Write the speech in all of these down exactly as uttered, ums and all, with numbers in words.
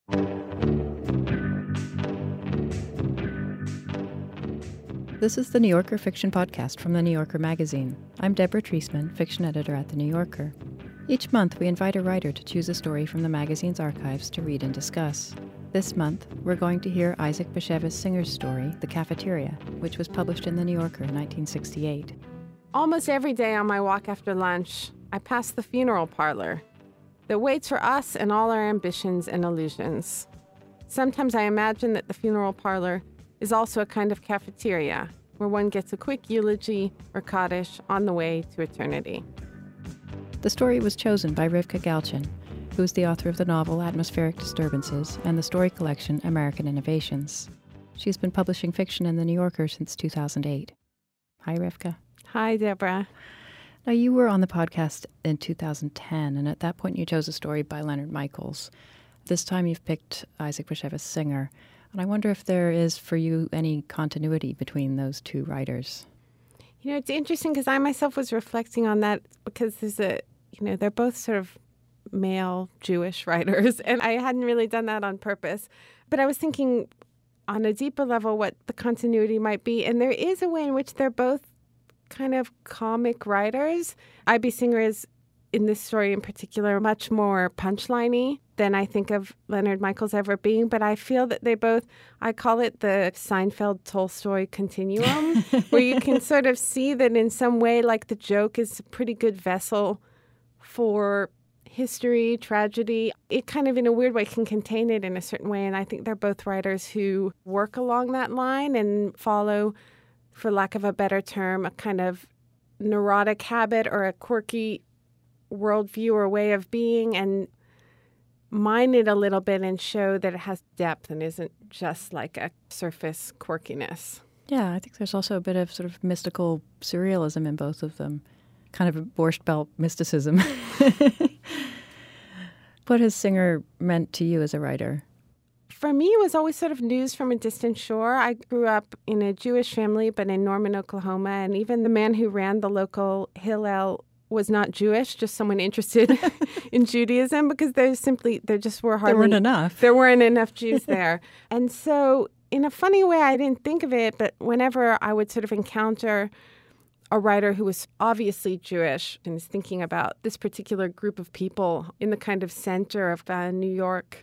This is the New Yorker Fiction Podcast from The New Yorker magazine. I'm Deborah Treisman, fiction editor at The New Yorker. Each month, we invite a writer to choose a story from the magazine's archives to read and discuss. This month, we're going to hear Isaac Bashevis Singer's story, The Cafeteria, which was published in The New Yorker in nineteen sixty-eight. Almost every day on my walk after lunch, I pass the funeral parlor that waits for us and all our ambitions and illusions. Sometimes I imagine that the funeral parlor is also a kind of cafeteria where one gets a quick eulogy or kaddish on the way to eternity. The story was chosen by Rivka Galchen, who is the author of the novel Atmospheric Disturbances and the story collection American Innovations. She's been publishing fiction in The New Yorker since two thousand eight. Hi, Rivka. Hi, Deborah. Now, you were on the podcast in two thousand ten, and at that point you chose a story by Leonard Michaels. This time you've picked Isaac Bashevis Singer. And I wonder if there is, for you, any continuity between those two writers. You know, it's interesting because I myself was reflecting on that because there's a, you know, they're both sort of male Jewish writers, and I hadn't really done that on purpose. But I was thinking on a deeper level what the continuity might be. And there is a way in which they're both kind of comic writers. I B. Singer is, in this story in particular, much more punchline-y than I think of Leonard Michaels ever being. But I feel that they both, I call it the Seinfeld-Tolstoy continuum, where you can sort of see that in some way, like the joke is a pretty good vessel for history, tragedy. It kind of, in a weird way, can contain it in a certain way. And I think they're both writers who work along that line and follow, for lack of a better term, a kind of neurotic habit or a quirky worldview or way of being, and mine it a little bit and show that it has depth and isn't just like a surface quirkiness. Yeah, I think there's also a bit of sort of mystical surrealism in both of them, kind of a Borscht Belt mysticism. What has Singer meant to you as a writer? For me, it was always sort of news from a distant shore. I grew up in a Jewish family, but in Norman, Oklahoma, and even the man who ran the local Hillel was not Jewish, just someone interested in Judaism, because there simply, there just were hardly... There weren't enough. There weren't enough Jews there. And so, in a funny way, I didn't think of it, but whenever I would sort of encounter a writer who was obviously Jewish and is thinking about this particular group of people in the kind of center of uh, New York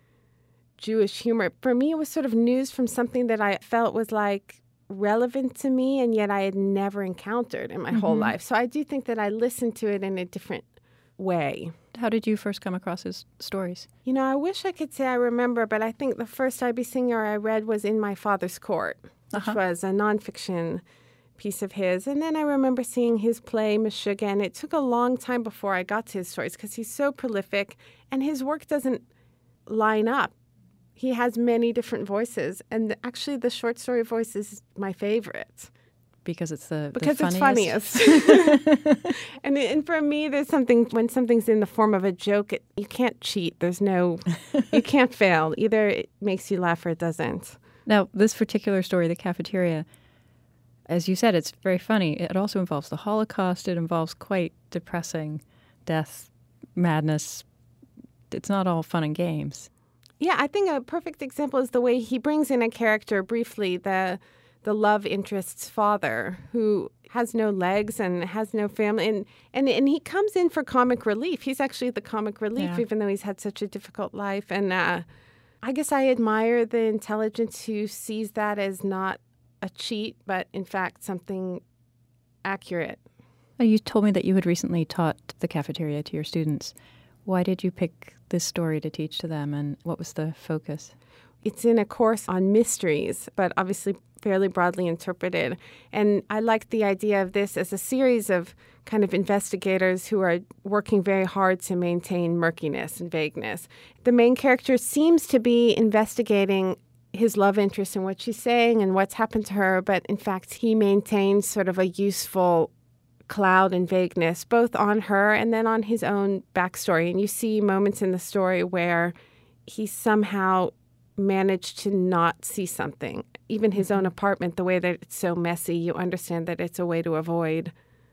Jewish humor, for me, it was sort of news from something that I felt was like relevant to me and yet I had never encountered in my mm-hmm. whole life. So I do think that I listened to it in a different way. How did you first come across his stories? You know, I wish I could say I remember, but I think the first I B. Singer I read was In My Father's Court, which uh-huh. was a nonfiction piece of his. And then I remember seeing his play, Meshuggah, and it took a long time before I got to his stories because he's so prolific and his work doesn't line up. He has many different voices, and actually the short story voice is my favorite. Because it's the, because the funniest. Because it's funniest. and, and for me, there's something, when something's in the form of a joke, it, you can't cheat. There's no, you can't fail. Either it makes you laugh or it doesn't. Now, this particular story, The Cafeteria, as you said, it's very funny. It also involves the Holocaust. It involves quite depressing death, madness. It's not all fun and games. Yeah, I think a perfect example is the way he brings in a character briefly, the the love interest's father, who has no legs and has no family. And, and, and he comes in for comic relief. He's actually the comic relief, yeah. even though he's had such a difficult life. And uh, I guess I admire the intelligence who sees that as not a cheat, but in fact something accurate. You told me that you had recently taught The Cafeteria to your students. Why did you pick this story to teach to them, and what was the focus? It's in a course on mysteries, but obviously fairly broadly interpreted. And I liked the idea of this as a series of kind of investigators who are working very hard to maintain murkiness and vagueness. The main character seems to be investigating his love interest and what she's saying and what's happened to her, but in fact he maintains sort of a useful cloud and vagueness, both on her and then on his own backstory. And you see moments in the story where he somehow managed to not see something. Even his own apartment, the way that it's so messy, you understand that it's a way to avoid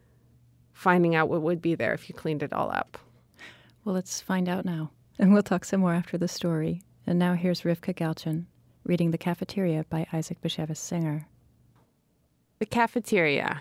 finding out what would be there if you cleaned it all up. Well, let's find out now. And we'll talk some more after the story. And now here's Rivka Galchen reading The Cafeteria by Isaac Bashevis Singer. The Cafeteria.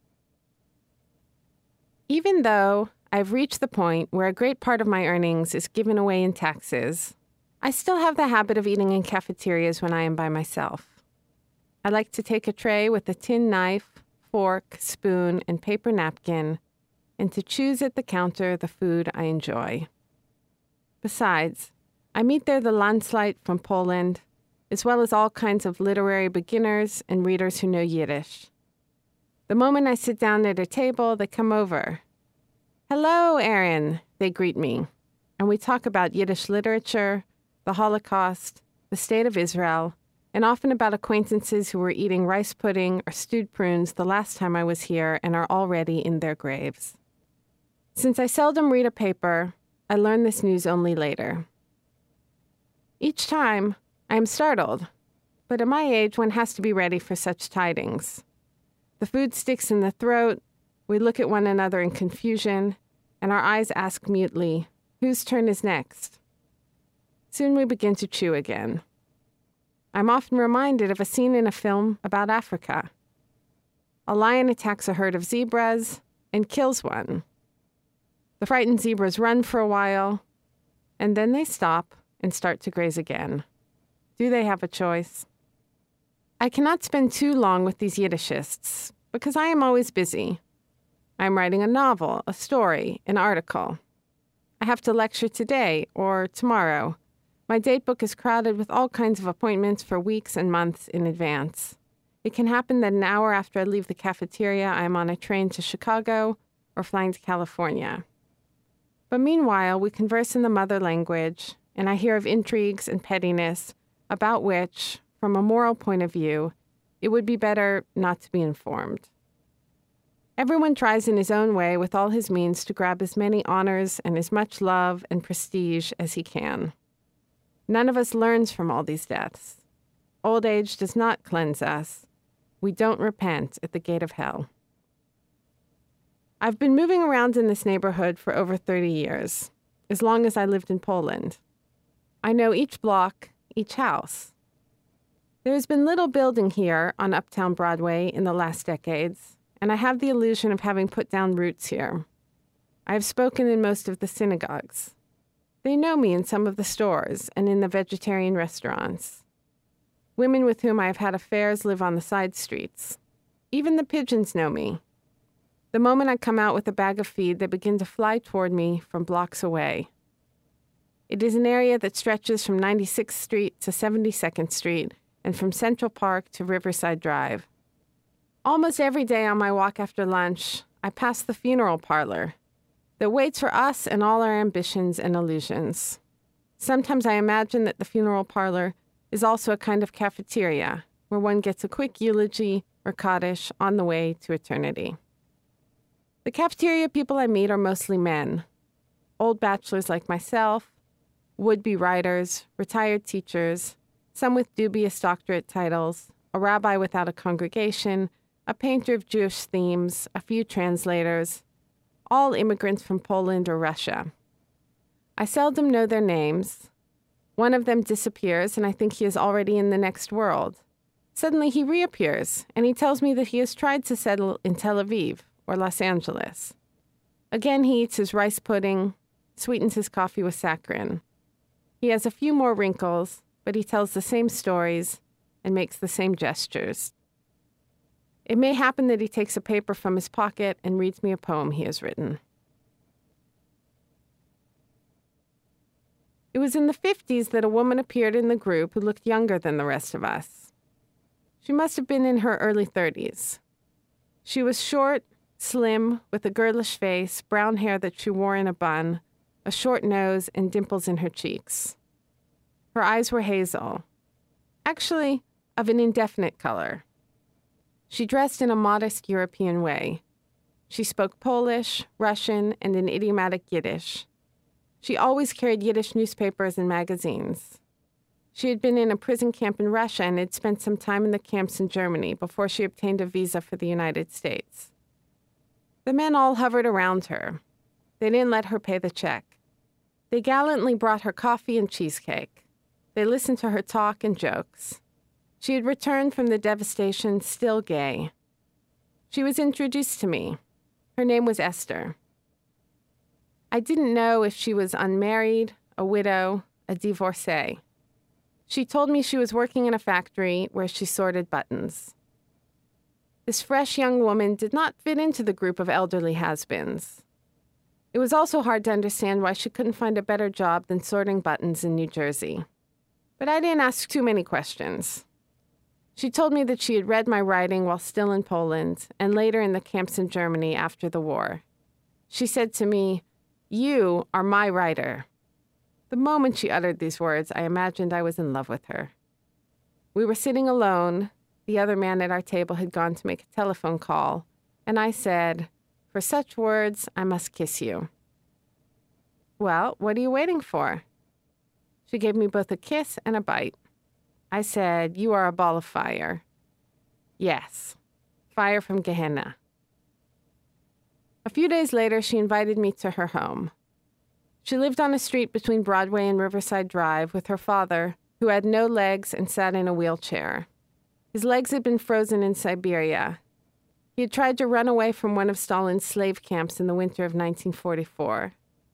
Even though I've reached the point where a great part of my earnings is given away in taxes, I still have the habit of eating in cafeterias when I am by myself. I like to take a tray with a tin knife, fork, spoon, and paper napkin, and to choose at the counter the food I enjoy. Besides, I meet there the Landsleit from Poland, as well as all kinds of literary beginners and readers who know Yiddish. The moment I sit down at a table, they come over. "Hello, Aaron," they greet me, and we talk about Yiddish literature, the Holocaust, the state of Israel, and often about acquaintances who were eating rice pudding or stewed prunes the last time I was here and are already in their graves. Since I seldom read a paper, I learn this news only later. Each time, I am startled, but at my age, one has to be ready for such tidings. The food sticks in the throat, we look at one another in confusion, and our eyes ask mutely, whose turn is next? Soon we begin to chew again. I'm often reminded of a scene in a film about Africa. A lion attacks a herd of zebras and kills one. The frightened zebras run for a while, and then they stop and start to graze again. Do they have a choice? I cannot spend too long with these Yiddishists, because I am always busy. I am writing a novel, a story, an article. I have to lecture today or tomorrow. My date book is crowded with all kinds of appointments for weeks and months in advance. It can happen that an hour after I leave the cafeteria, I am on a train to Chicago or flying to California. But meanwhile, we converse in the mother language, and I hear of intrigues and pettiness about which, from a moral point of view, it would be better not to be informed. Everyone tries in his own way with all his means to grab as many honors and as much love and prestige as he can. None of us learns from all these deaths. Old age does not cleanse us. We don't repent at the gate of hell. I've been moving around in this neighborhood for over thirty years, as long as I lived in Poland. I know each block, each house. There has been little building here on Uptown Broadway in the last decades, and I have the illusion of having put down roots here. I have spoken in most of the synagogues. They know me in some of the stores and in the vegetarian restaurants. Women with whom I have had affairs live on the side streets. Even the pigeons know me. The moment I come out with a bag of feed, they begin to fly toward me from blocks away. It is an area that stretches from ninety-sixth Street to seventy-second Street and from Central Park to Riverside Drive. Almost every day on my walk after lunch, I pass the funeral parlor that waits for us and all our ambitions and illusions. Sometimes I imagine that the funeral parlor is also a kind of cafeteria where one gets a quick eulogy or kaddish on the way to eternity. The cafeteria people I meet are mostly men, old bachelors like myself, would-be writers, retired teachers, some with dubious doctorate titles, a rabbi without a congregation, a painter of Jewish themes, a few translators, all immigrants from Poland or Russia. I seldom know their names. One of them disappears, and I think he is already in the next world. Suddenly he reappears, and he tells me that he has tried to settle in Tel Aviv or Los Angeles. Again, he eats his rice pudding, sweetens his coffee with saccharin. He has a few more wrinkles, but he tells the same stories and makes the same gestures. It may happen that he takes a paper from his pocket and reads me a poem he has written. It was in the fifties that a woman appeared in the group who looked younger than the rest of us. She must have been in her early thirties. She was short, slim, with a girlish face, brown hair that she wore in a bun, a short nose, and dimples in her cheeks. Her eyes were hazel, actually of an indefinite color. She dressed in a modest European way. She spoke Polish, Russian, and an idiomatic Yiddish. She always carried Yiddish newspapers and magazines. She had been in a prison camp in Russia and had spent some time in the camps in Germany before she obtained a visa for the United States. The men all hovered around her. They didn't let her pay the check. They gallantly brought her coffee and cheesecake. They listened to her talk and jokes. She had returned from the devastation still gay. She was introduced to me. Her name was Esther. I didn't know if she was unmarried, a widow, a divorcee. She told me she was working in a factory where she sorted buttons. This fresh young woman did not fit into the group of elderly has-beens. It was also hard to understand why she couldn't find a better job than sorting buttons in New Jersey. But I didn't ask too many questions. She told me that she had read my writing while still in Poland and later in the camps in Germany after the war. She said to me, "You are my writer." The moment she uttered these words, I imagined I was in love with her. We were sitting alone. The other man at our table had gone to make a telephone call, and I said, "For such words, I must kiss you." "Well, what are you waiting for?" She gave me both a kiss and a bite. I said, "You are a ball of fire." "Yes, fire from Gehenna." A few days later, she invited me to her home. She lived on a street between Broadway and Riverside Drive with her father, who had no legs and sat in a wheelchair. His legs had been frozen in Siberia. He had tried to run away from one of Stalin's slave camps in the winter of nineteen forty-four.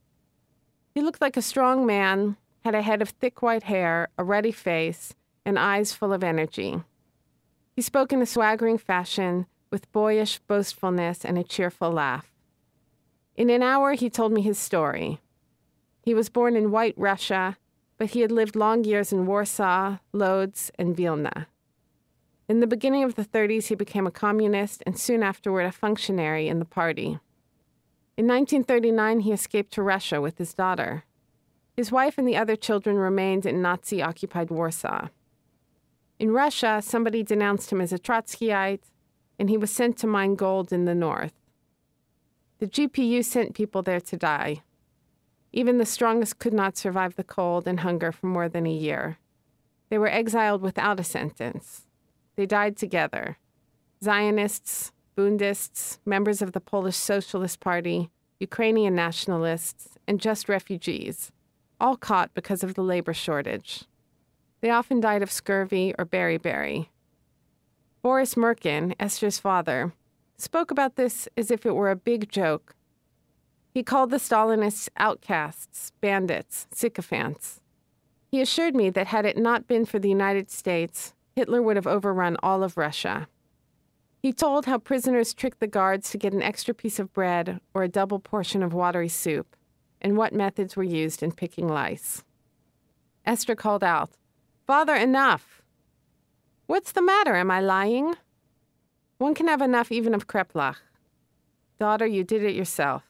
He looked like a strong man, had a head of thick white hair, a ruddy face, and eyes full of energy. He spoke in a swaggering fashion, with boyish boastfulness and a cheerful laugh. In an hour, he told me his story. He was born in White Russia, but he had lived long years in Warsaw, Lodz, and Vilna. In the beginning of the thirties, he became a communist and soon afterward a functionary in the party. In nineteen thirty-nine, he escaped to Russia with his daughter. His wife and the other children remained in Nazi-occupied Warsaw. In Russia, somebody denounced him as a Trotskyite, and he was sent to mine gold in the north. The G P U sent people there to die. Even the strongest could not survive the cold and hunger for more than a year. They were exiled without a sentence. They died together. Zionists, Bundists, members of the Polish Socialist Party, Ukrainian nationalists, and just refugees, all caught because of the labor shortage. They often died of scurvy or beriberi. Boris Merkin, Esther's father, spoke about this as if it were a big joke. He called the Stalinists outcasts, bandits, sycophants. He assured me that had it not been for the United States, Hitler would have overrun all of Russia. He told how prisoners tricked the guards to get an extra piece of bread or a double portion of watery soup, and what methods were used in picking lice. Esther called out, "Father, enough!" "What's the matter? Am I lying?" "One can have enough even of kreplach." "Daughter, you did it yourself."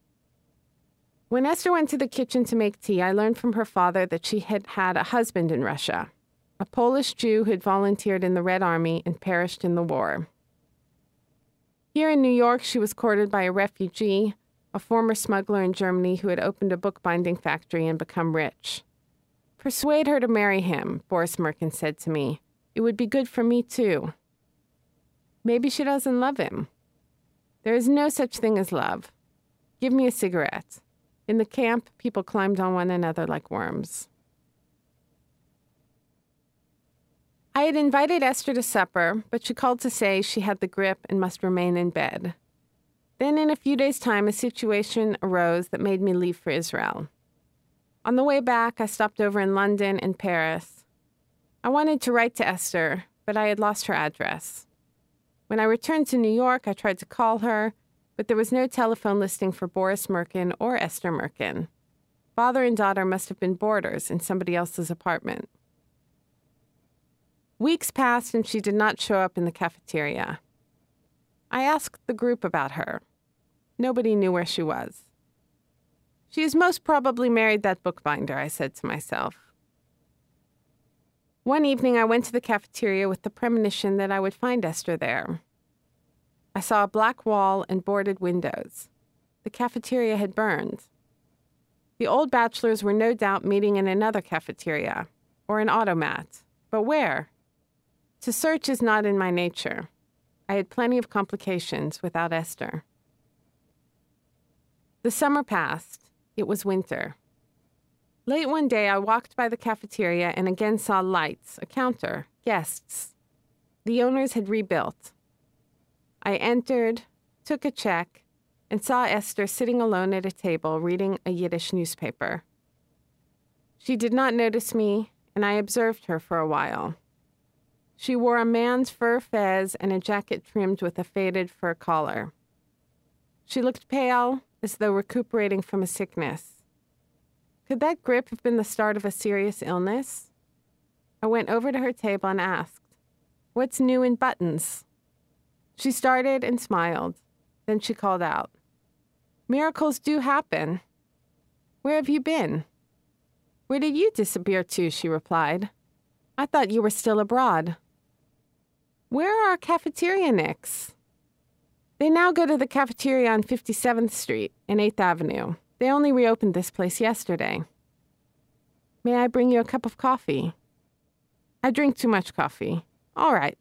When Esther went to the kitchen to make tea, I learned from her father that she had had a husband in Russia, a Polish Jew who had volunteered in the Red Army and perished in the war. Here in New York, she was courted by a refugee, a former smuggler in Germany who had opened a bookbinding factory and become rich. "Persuade her to marry him," Boris Merkin said to me. "It would be good for me, too." Maybe she doesn't love him. There is no such thing as love. Give me a cigarette. In the camp, people climbed on one another like worms. I had invited Esther to supper, but she called to say she had the grip and must remain in bed. Then in a few days' time, a situation arose that made me leave for Israel. On the way back, I stopped over in London and Paris. I wanted to write to Esther, but I had lost her address. When I returned to New York, I tried to call her, but there was no telephone listing for Boris Merkin or Esther Merkin. Father and daughter must have been boarders in somebody else's apartment. Weeks passed and she did not show up in the cafeteria. I asked the group about her. Nobody knew where she was. "She is most probably married that bookbinder," I said to myself. One evening I went to the cafeteria with the premonition that I would find Esther there. I saw a black wall and boarded windows. The cafeteria had burned. The old bachelors were no doubt meeting in another cafeteria, or an automat. But where? To search is not in my nature. I had plenty of complications without Esther. The summer passed. It was winter. Late one day, I walked by the cafeteria and again saw lights, a counter, guests. The owners had rebuilt. I entered, took a check, and saw Esther sitting alone at a table reading a Yiddish newspaper. She did not notice me, and I observed her for a while. She wore a man's fur fez and a jacket trimmed with a faded fur collar. She looked pale, as though recuperating from a sickness. Could that grip have been the start of a serious illness? I went over to her table and asked, "What's new in buttons?" She started and smiled. Then she called out, "Miracles do happen. Where have you been?" "Where did you disappear to?" she replied. "I thought you were still abroad." "Where are our cafeteria nicks?" "They now go to the cafeteria on fifty-seventh Street and eighth Avenue. They only reopened this place yesterday." "May I bring you a cup of coffee?" "I drink too much coffee." "All right."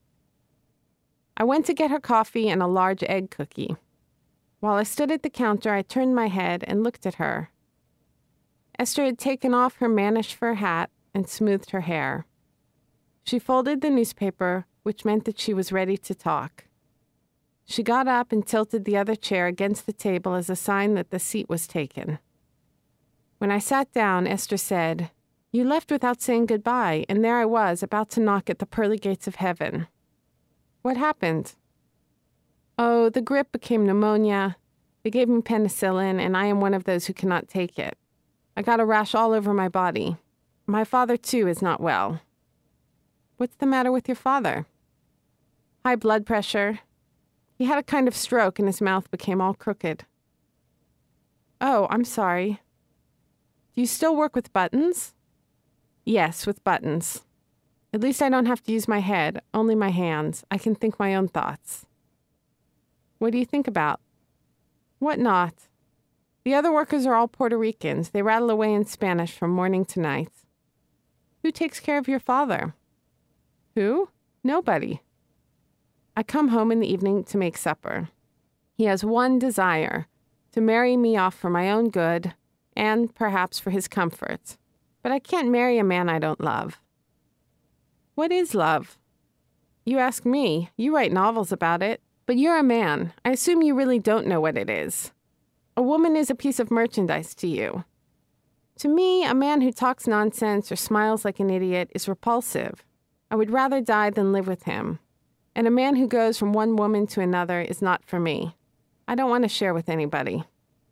I went to get her coffee and a large egg cookie. While I stood at the counter, I turned my head and looked at her. Esther had taken off her mannish fur hat and smoothed her hair. She folded the newspaper, which meant that she was ready to talk. She got up and tilted the other chair against the table as a sign that the seat was taken. When I sat down, Esther said, "You left without saying goodbye, and there I was, about to knock at the pearly gates of heaven. What happened?" "Oh, the grip became pneumonia. They gave me penicillin, and I am one of those who cannot take it. I got a rash all over my body. My father, too, is not well." "What's the matter with your father?" "High blood pressure. He had a kind of stroke and his mouth became all crooked." "Oh, I'm sorry. Do you still work with buttons?" "Yes, with buttons. At least I don't have to use my head, only my hands. I can think my own thoughts." "What do you think about?" "What not? The other workers are all Puerto Ricans. They rattle away in Spanish from morning to night." "Who takes care of your father?" "Who? Nobody. I come home in the evening to make supper. He has one desire, to marry me off for my own good, and perhaps for his comfort. But I can't marry a man I don't love." "What is love?" "You ask me. You write novels about it. But you're a man. I assume you really don't know what it is. A woman is a piece of merchandise to you. To me, a man who talks nonsense or smiles like an idiot is repulsive. I would rather die than live with him. And a man who goes from one woman to another is not for me. I don't want to share with anybody."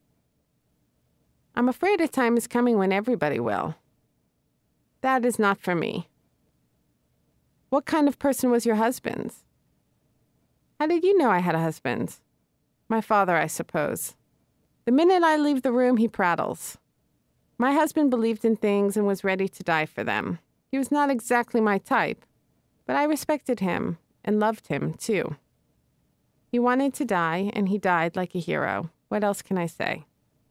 "I'm afraid a time is coming when everybody will." "That is not for me." "What kind of person was your husband?" "How did you know I had a husband?" "My father, I suppose. The minute I leave the room, he prattles. My husband believed in things and was ready to die for them. He was not exactly my type, but I respected him and loved him, too. He wanted to die, and he died like a hero. What else can I say?"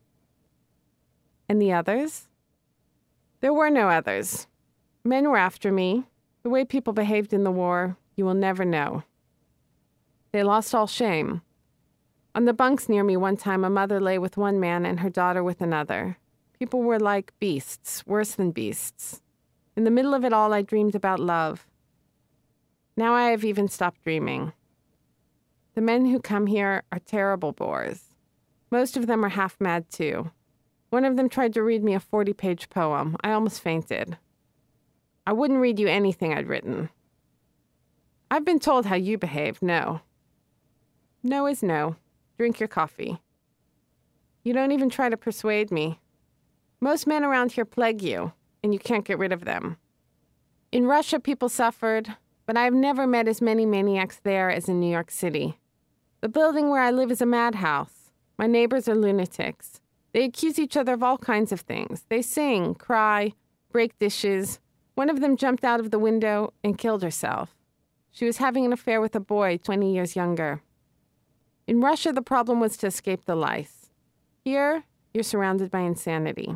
"And the others?" "There were no others. Men were after me. The way people behaved in the war, you will never know. They lost all shame. On the bunks near me one time, a mother lay with one man and her daughter with another. People were like beasts, worse than beasts. In the middle of it all, I dreamed about love. Now I have even stopped dreaming. The men who come here are terrible bores. Most of them are half mad, too. One of them tried to read me a forty-page poem. I almost fainted. I wouldn't read you anything I'd written. I've been told how you behave. No. No is no. Drink your coffee. You don't even try to persuade me. Most men around here plague you, and you can't get rid of them. In Russia, people suffered, but I've never met as many maniacs there as in New York City. The building where I live is a madhouse. My neighbors are lunatics. They accuse each other of all kinds of things. They sing, cry, break dishes. One of them jumped out of the window and killed herself. She was having an affair with a boy twenty years younger. In Russia, the problem was to escape the lice. Here, you're surrounded by insanity.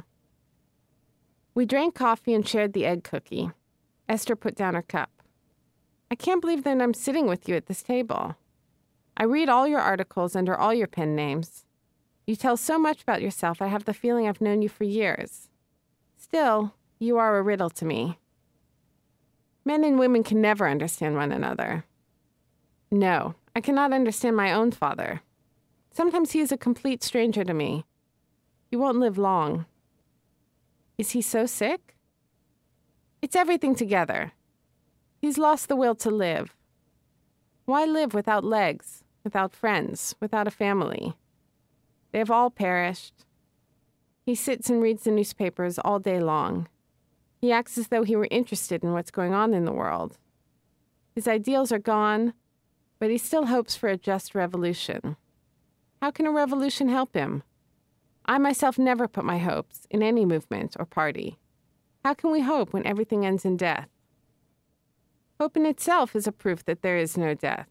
We drank coffee and shared the egg cookie. Esther put down her cup. I can't believe that I'm sitting with you at this table. I read all your articles under all your pen names. You tell so much about yourself, I have the feeling I've known you for years. Still, you are a riddle to me. Men and women can never understand one another. No, I cannot understand my own father. Sometimes he is a complete stranger to me. He won't live long. Is he so sick? It's everything together. He's lost the will to live. Why live without legs, without friends, without a family? They have all perished. He sits and reads the newspapers all day long. He acts as though he were interested in what's going on in the world. His ideals are gone, but he still hopes for a just revolution. How can a revolution help him? I myself never put my hopes in any movement or party. How can we hope when everything ends in death? Hope in itself is a proof that there is no death.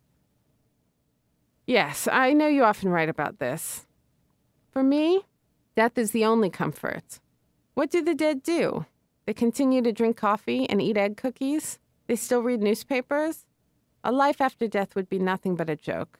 Yes, I know you often write about this. For me, death is the only comfort. What do the dead do? They continue to drink coffee and eat egg cookies? They still read newspapers? A life after death would be nothing but a joke.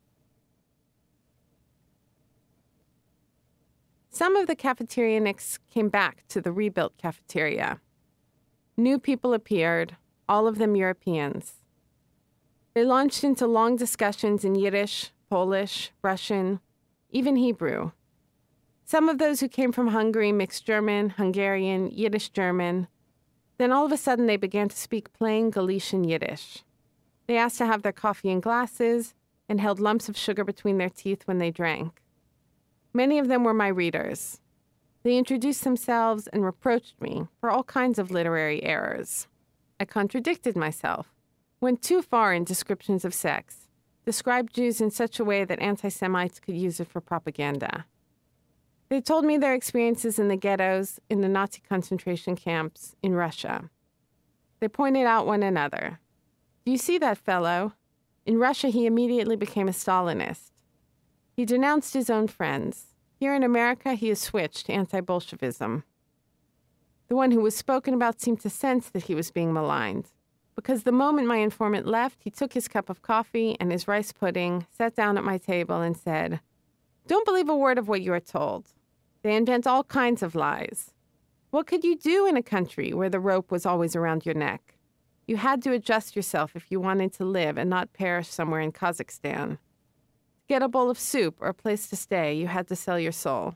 Some of the cafeterianics came back to the rebuilt cafeteria. New people appeared, all of them Europeans. They launched into long discussions in Yiddish, Polish, Russian, even Hebrew. Some of those who came from Hungary mixed German, Hungarian, Yiddish German. Then all of a sudden they began to speak plain Galician Yiddish. They asked to have their coffee in glasses and held lumps of sugar between their teeth when they drank. Many of them were my readers. They introduced themselves and reproached me for all kinds of literary errors. I contradicted myself, went too far in descriptions of sex, described Jews in such a way that anti-Semites could use it for propaganda. They told me their experiences in the ghettos, in the Nazi concentration camps, in Russia. They pointed out one another. Do you see that fellow? In Russia, he immediately became a Stalinist. He denounced his own friends. Here in America, he has switched to anti-Bolshevism. The one who was spoken about seemed to sense that he was being maligned, because the moment my informant left, he took his cup of coffee and his rice pudding, sat down at my table, and said, "Don't believe a word of what you are told. They invent all kinds of lies. What could you do in a country where the rope was always around your neck? You had to adjust yourself if you wanted to live and not perish somewhere in Kazakhstan. To get a bowl of soup or a place to stay, you had to sell your soul."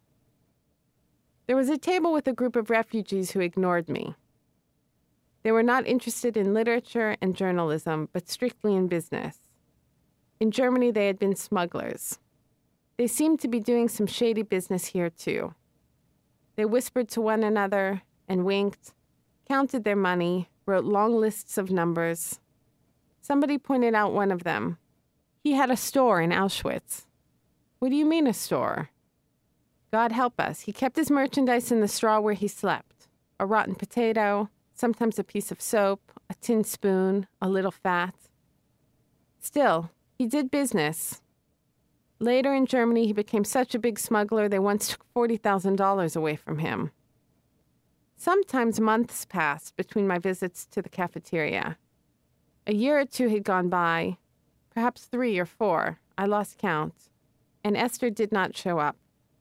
There was a table with a group of refugees who ignored me. They were not interested in literature and journalism, but strictly in business. In Germany, they had been smugglers. They seemed to be doing some shady business here, too. They whispered to one another and winked, counted their money, wrote long lists of numbers. Somebody pointed out one of them. He had a store in Auschwitz. What do you mean, a store? God help us. He kept his merchandise in the straw where he slept. A rotten potato, sometimes a piece of soap, a tin spoon, a little fat. Still, he did business. Later in Germany, he became such a big smuggler they once took forty thousand dollars away from him. Sometimes months passed between my visits to the cafeteria. A year or two had gone by, perhaps three or four, I lost count, and Esther did not show up.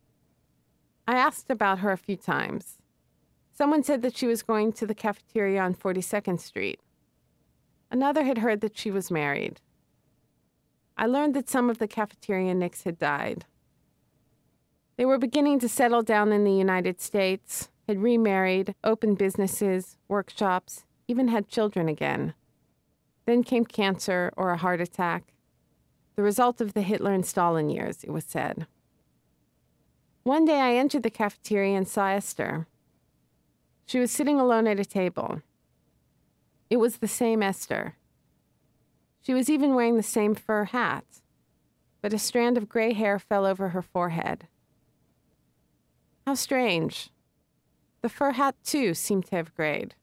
I asked about her a few times. Someone said that she was going to the cafeteria on forty-second Street. Another had heard that she was married. I learned that some of the cafeterianics had died. They were beginning to settle down in the United States, had remarried, opened businesses, workshops, even had children again. Then came cancer or a heart attack, the result of the Hitler and Stalin years, it was said. One day I entered the cafeteria and saw Esther. She was sitting alone at a table. It was the same Esther. She was even wearing the same fur hat, but a strand of gray hair fell over her forehead. How strange. The fur hat, too, seemed to have grayed.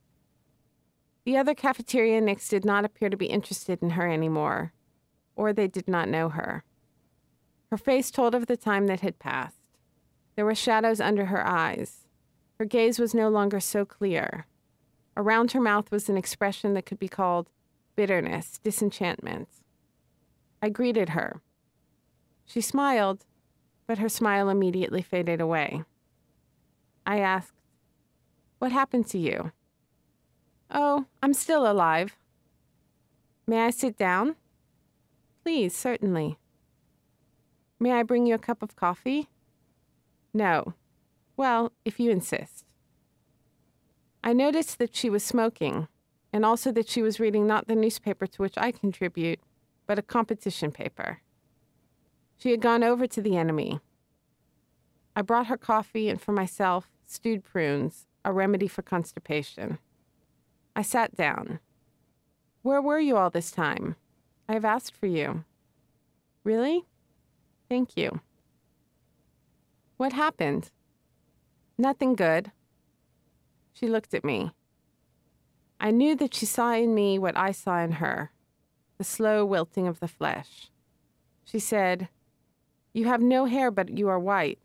The other cafeterianics did not appear to be interested in her anymore, or they did not know her. Her face told of the time that had passed. There were shadows under her eyes. Her gaze was no longer so clear. Around her mouth was an expression that could be called bitterness, disenchantment. I greeted her. She smiled, but her smile immediately faded away. I asked, What happened to you? Oh, I'm still alive. May I sit down? Please, certainly. May I bring you a cup of coffee? No. Well, if you insist. I noticed that she was smoking, and also that she was reading not the newspaper to which I contribute, but a competition paper. She had gone over to the enemy. I brought her coffee and for myself, stewed prunes, a remedy for constipation. I sat down. Where were you all this time? I have asked for you. Really? Thank you. What happened? Nothing good. She looked at me. I knew that she saw in me what I saw in her, the slow wilting of the flesh. She said, "You have no hair, but you are white."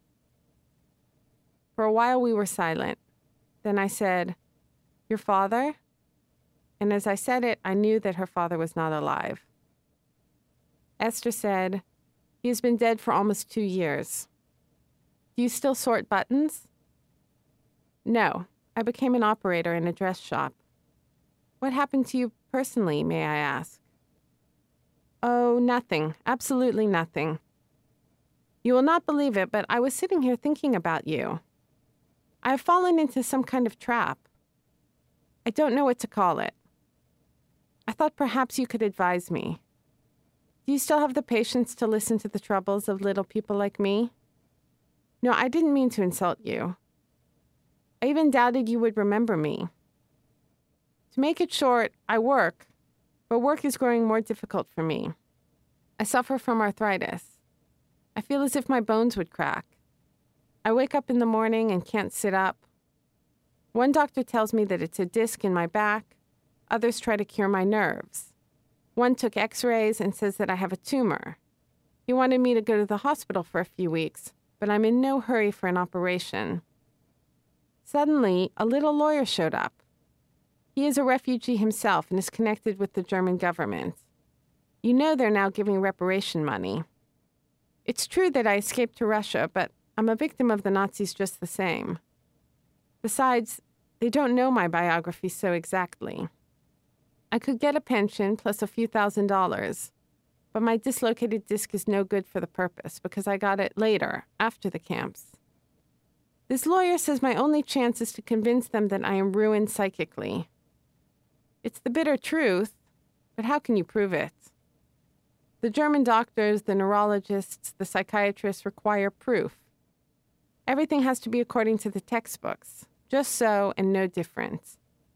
For a while we were silent. Then I said, "Your father?" And as I said it, I knew that her father was not alive. Esther said, "He has been dead for almost two years. Do you still sort buttons?" No, I became an operator in a dress shop. What happened to you personally, may I ask? Oh, nothing, absolutely nothing. You will not believe it, but I was sitting here thinking about you. I have fallen into some kind of trap. I don't know what to call it. I thought perhaps you could advise me. Do you still have the patience to listen to the troubles of little people like me? No, I didn't mean to insult you. I even doubted you would remember me. To make it short, I work, but work is growing more difficult for me. I suffer from arthritis. I feel as if my bones would crack. I wake up in the morning and can't sit up. One doctor tells me that it's a disc in my back. Others try to cure my nerves. One took x-rays and says that I have a tumor. He wanted me to go to the hospital for a few weeks, but I'm in no hurry for an operation. Suddenly, a little lawyer showed up. He is a refugee himself and is connected with the German government. You know they're now giving reparation money. It's true that I escaped to Russia, but I'm a victim of the Nazis just the same. Besides, they don't know my biography so exactly. I could get a pension plus a few thousand dollars, but my dislocated disc is no good for the purpose because I got it later, after the camps. This lawyer says my only chance is to convince them that I am ruined psychically. It's the bitter truth, but how can you prove it? The German doctors, the neurologists, the psychiatrists require proof. Everything has to be according to the textbooks, just so and no different.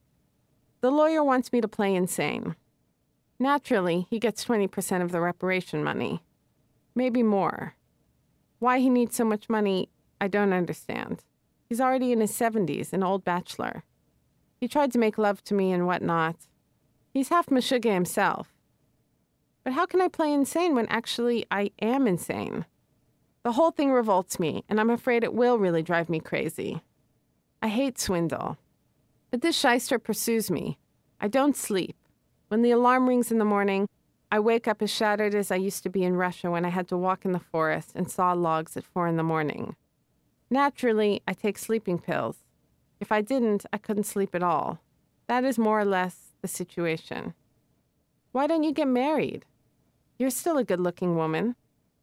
The lawyer wants me to play insane. Naturally, he gets twenty percent of the reparation money. Maybe more. Why he needs so much money, I don't understand. He's already in his seventies, an old bachelor. He tried to make love to me and whatnot. He's half Meshuggah himself. But how can I play insane when actually I am insane? The whole thing revolts me, and I'm afraid it will really drive me crazy. I hate swindle. But this shyster pursues me. I don't sleep. When the alarm rings in the morning, I wake up as shattered as I used to be in Russia when I had to walk in the forest and saw logs at four in the morning. Naturally, I take sleeping pills. If I didn't, I couldn't sleep at all. That is more or less the situation. Why don't you get married? You're still a good-looking woman.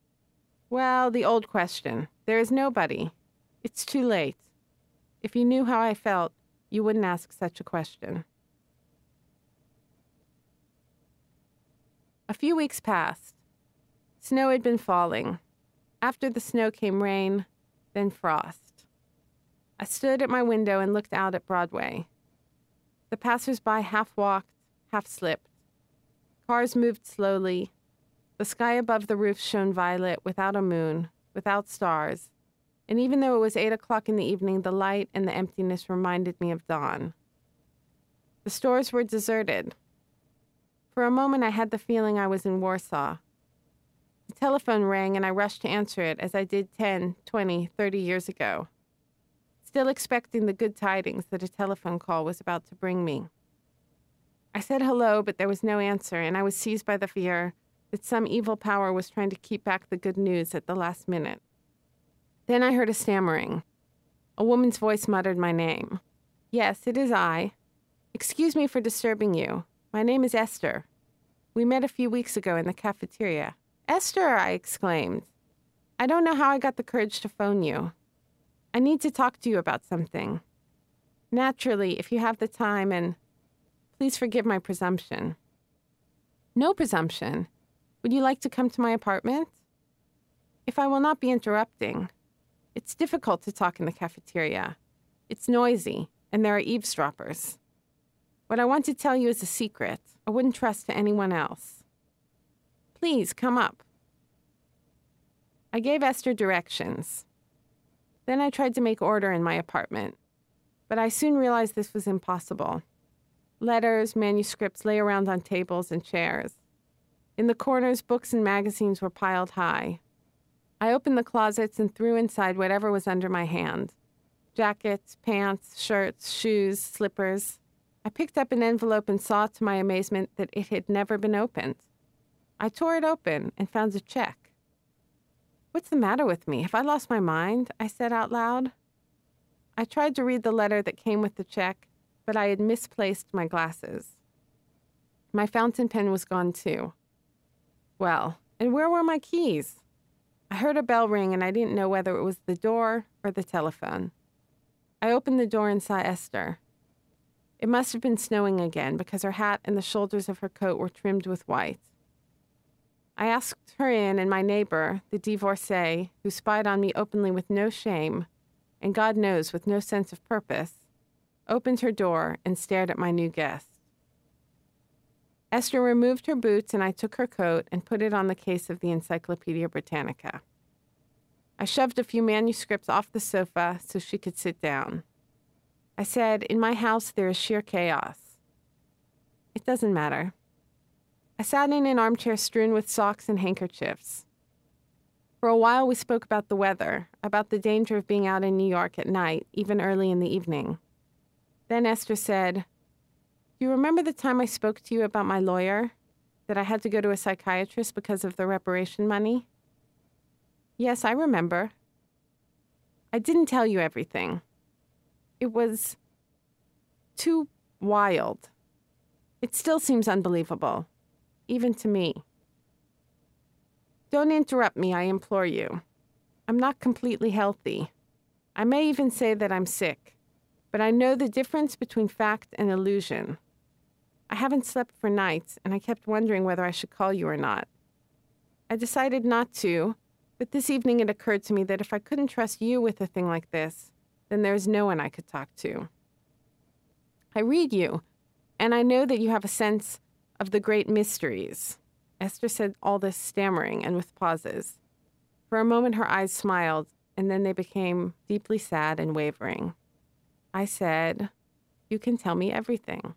Well, the old question. There is nobody. It's too late. If you knew how I felt, you wouldn't ask such a question. A few weeks passed. Snow had been falling. After the snow came rain, then frost. I stood at my window and looked out at Broadway. The passers-by half walked, half slipped. Cars moved slowly. The sky above the roofs shone violet, without a moon, without stars, and even though it was eight o'clock in the evening, the light and the emptiness reminded me of dawn. The stores were deserted. For a moment, I had the feeling I was in Warsaw. The telephone rang, and I rushed to answer it, as I did ten, twenty, thirty years ago, still expecting the good tidings that a telephone call was about to bring me. I said hello, but there was no answer, and I was seized by the fear that some evil power was trying to keep back the good news at the last minute. Then I heard a stammering. A woman's voice muttered my name. Yes, it is I. Excuse me for disturbing you. My name is Esther. We met a few weeks ago in the cafeteria. Esther, I exclaimed. I don't know how I got the courage to phone you. I need to talk to you about something. Naturally, if you have the time, and please forgive my presumption. No presumption. Would you like to come to my apartment? If I will not be interrupting. It's difficult to talk in the cafeteria. It's noisy, and there are eavesdroppers. What I want to tell you is a secret I wouldn't trust to anyone else. Please, come up. I gave Esther directions. Then I tried to make order in my apartment, but I soon realized this was impossible. Letters, manuscripts lay around on tables and chairs. In the corners, books and magazines were piled high. I opened the closets and threw inside whatever was under my hand. Jackets, pants, shirts, shoes, slippers. I picked up an envelope and saw to my amazement that it had never been opened. I tore it open and found a check. What's the matter with me? Have I lost my mind? I said out loud. I tried to read the letter that came with the check, but I had misplaced my glasses. My fountain pen was gone too. Well, and where were my keys? I heard a bell ring and I didn't know whether it was the door or the telephone. I opened the door and saw Esther. It must have been snowing again because her hat and the shoulders of her coat were trimmed with white. I asked her in, and my neighbor, the divorcee, who spied on me openly with no shame, and God knows with no sense of purpose, opened her door and stared at my new guest. Esther removed her boots, and I took her coat and put it on the case of the Encyclopedia Britannica. I shoved a few manuscripts off the sofa so she could sit down. I said, in my house there is sheer chaos. It doesn't matter. I sat in an armchair strewn with socks and handkerchiefs. For a while we spoke about the weather, about the danger of being out in New York at night, even early in the evening. Then Esther said, "Do you remember the time I spoke to you about my lawyer? That I had to go to a psychiatrist because of the reparation money?" "Yes, I remember." "I didn't tell you everything. It was too wild. It still seems unbelievable, even to me. Don't interrupt me, I implore you. I'm not completely healthy. I may even say that I'm sick, but I know the difference between fact and illusion. I haven't slept for nights, and I kept wondering whether I should call you or not. I decided not to, but this evening it occurred to me that if I couldn't trust you with a thing like this, then there's no one I could talk to. I read you, and I know that you have a sense of the great mysteries." Esther said all this stammering and with pauses. For a moment her eyes smiled, and then they became deeply sad and wavering. I said, "You can tell me everything."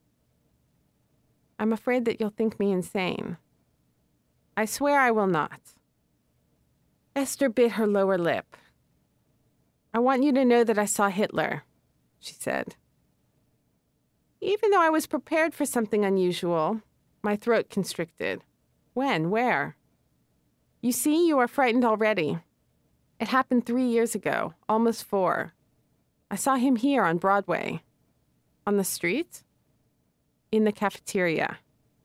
"I'm afraid that you'll think me insane." "I swear I will not." Esther bit her lower lip. "I want you to know that I saw Hitler," she said. Even though I was prepared for something unusual, my throat constricted. "When? Where?" "You see, you are frightened already. It happened three years ago, almost four. I saw him here on Broadway." "On the street?" "In the cafeteria."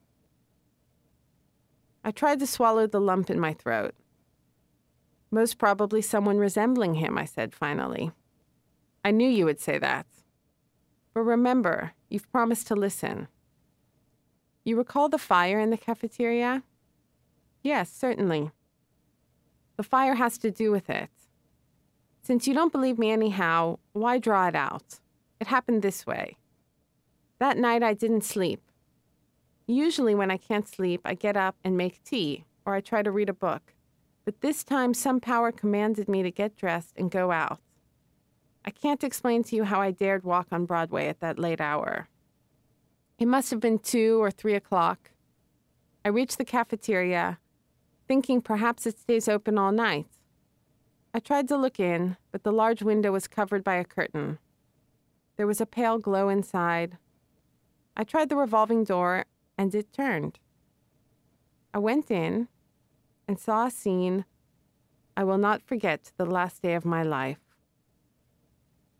I tried to swallow the lump in my throat. "Most probably someone resembling him," I said finally. "I knew you would say that. But remember, you've promised to listen. You recall the fire in the cafeteria?" "Yes, certainly." "The fire has to do with it. Since you don't believe me anyhow, why draw it out? It happened this way. That night I didn't sleep. Usually when I can't sleep, I get up and make tea, or I try to read a book. But this time some power commanded me to get dressed and go out. I can't explain to you how I dared walk on Broadway at that late hour. It must have been two or three o'clock. I reached the cafeteria, thinking perhaps it stays open all night. I tried to look in, but the large window was covered by a curtain. There was a pale glow inside. I tried the revolving door, and it turned. I went in and saw a scene I will not forget to the last day of my life.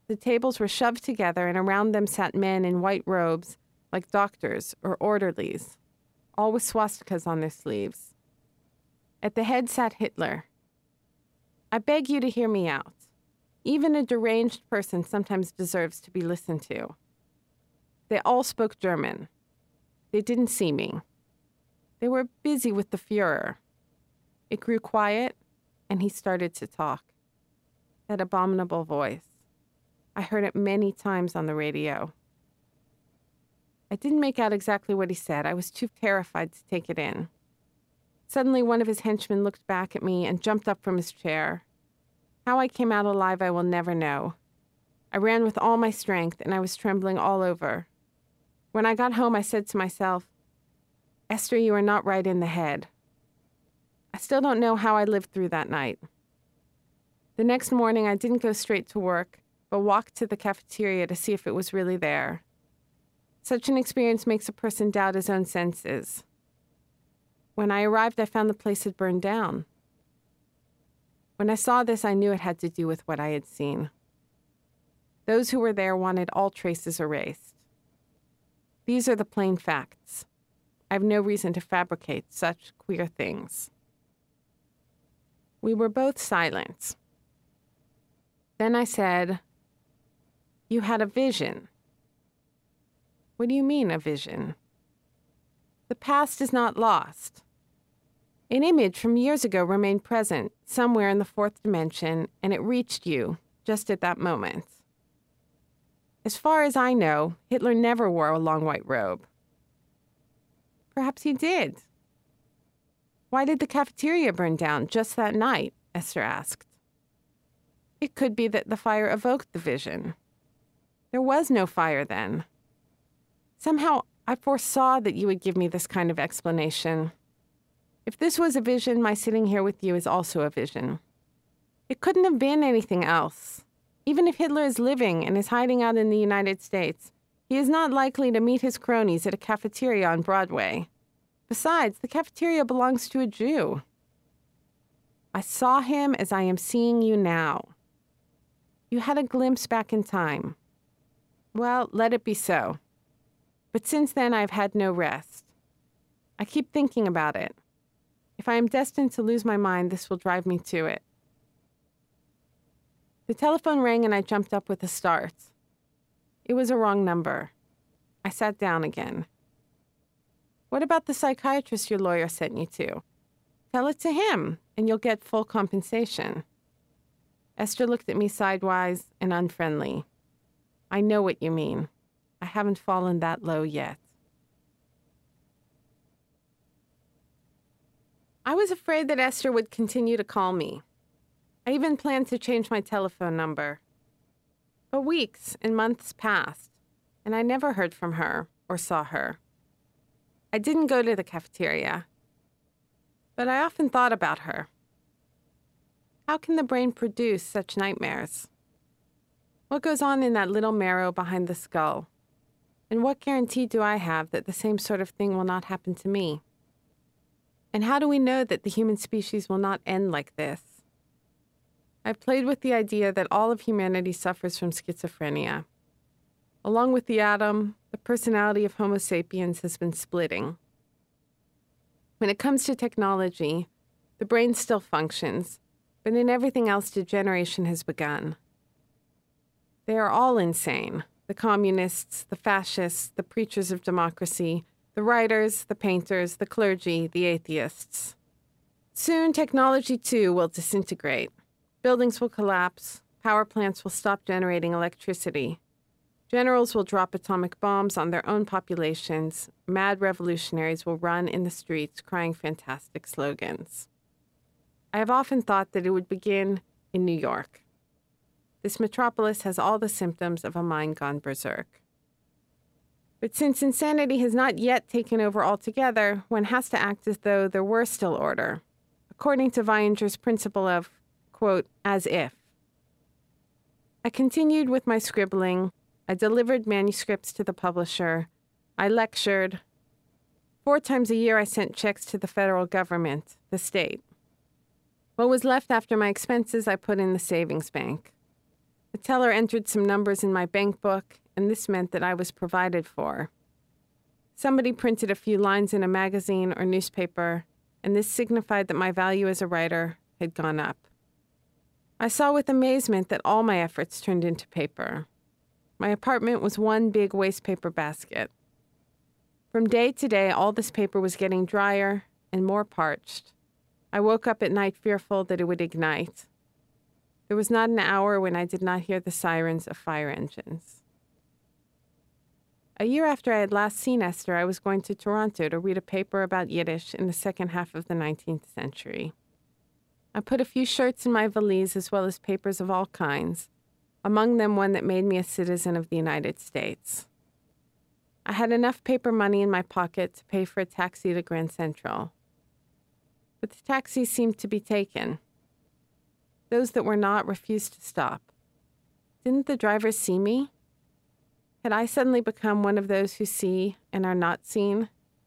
The tables were shoved together, and around them sat men in white robes, like doctors or orderlies, all with swastikas on their sleeves. At the head sat Hitler. I beg you to hear me out. Even a deranged person sometimes deserves to be listened to. They all spoke German. They didn't see me. They were busy with the Führer. It grew quiet, and he started to talk. That abominable voice. I heard it many times on the radio. I didn't make out exactly what he said. I was too terrified to take it in. Suddenly, one of his henchmen looked back at me and jumped up from his chair. How I came out alive, I will never know. I ran with all my strength, and I was trembling all over. When I got home, I said to myself, Esther, you are not right in the head. I still don't know how I lived through that night. The next morning, I didn't go straight to work, but walked to the cafeteria to see if it was really there. Such an experience makes a person doubt his own senses. When I arrived, I found the place had burned down. When I saw this, I knew it had to do with what I had seen. Those who were there wanted all traces erased. These are the plain facts. I have no reason to fabricate such queer things. We were both silent. Then I said, You had a vision. What do you mean, a vision? The past is not lost. An image from years ago remained present somewhere in the fourth dimension, and it reached you just at that moment. As far as I know, Hitler never wore a long white robe. Perhaps he did. Why did the cafeteria burn down just that night? Esther asked. It could be that the fire evoked the vision. There was no fire then. Somehow, I foresaw that you would give me this kind of explanation. If this was a vision, my sitting here with you is also a vision. It couldn't have been anything else. Even if Hitler is living and is hiding out in the United States, he is not likely to meet his cronies at a cafeteria on Broadway. Besides, the cafeteria belongs to a Jew. I saw him as I am seeing you now. You had a glimpse back in time. Well, let it be so. But since then, I've had no rest. I keep thinking about it. If I am destined to lose my mind, this will drive me to it. The telephone rang and I jumped up with a start. It was a wrong number. I sat down again. What about the psychiatrist your lawyer sent you to? Tell it to him, and you'll get full compensation. Esther looked at me sidewise and unfriendly. I know what you mean. I haven't fallen that low yet. I was afraid that Esther would continue to call me. I even planned to change my telephone number. But weeks and months passed, and I never heard from her or saw her. I didn't go to the cafeteria, but I often thought about her. How can the brain produce such nightmares? What goes on in that little marrow behind the skull? And what guarantee do I have that the same sort of thing will not happen to me? And how do we know that the human species will not end like this? I've played with the idea that all of humanity suffers from schizophrenia. Along with the atom, the personality of Homo sapiens has been splitting. When it comes to technology, the brain still functions, but in everything else, degeneration has begun. They are all insane. The communists, the fascists, the preachers of democracy, the writers, the painters, the clergy, the atheists. Soon, technology, too, will disintegrate. Buildings will collapse. Power plants will stop generating electricity. Generals will drop atomic bombs on their own populations. Mad revolutionaries will run in the streets crying fantastic slogans. I have often thought that it would begin in New York. This metropolis has all the symptoms of a mind gone berserk. But since insanity has not yet taken over altogether, one has to act as though there were still order, according to Weyenger's principle of, quote, as if. I continued with my scribbling. I delivered manuscripts to the publisher. I lectured. Four times a year I sent checks to the federal government, the state. What was left after my expenses I put in the savings bank. The teller entered some numbers in my bank book, and this meant that I was provided for. Somebody printed a few lines in a magazine or newspaper, and this signified that my value as a writer had gone up. I saw with amazement that all my efforts turned into paper. My apartment was one big wastepaper basket. From day to day, all this paper was getting drier and more parched. I woke up at night fearful that it would ignite. There was not an hour when I did not hear the sirens of fire engines. A year after I had last seen Esther, I was going to Toronto to read a paper about Yiddish in the second half of the nineteenth century. I put a few shirts in my valise as well as papers of all kinds, among them one that made me a citizen of the United States. I had enough paper money in my pocket to pay for a taxi to Grand Central. But the taxis seemed to be taken. Those that were not refused to stop. Didn't the drivers see me? Had I suddenly become one of those who see and are not seen?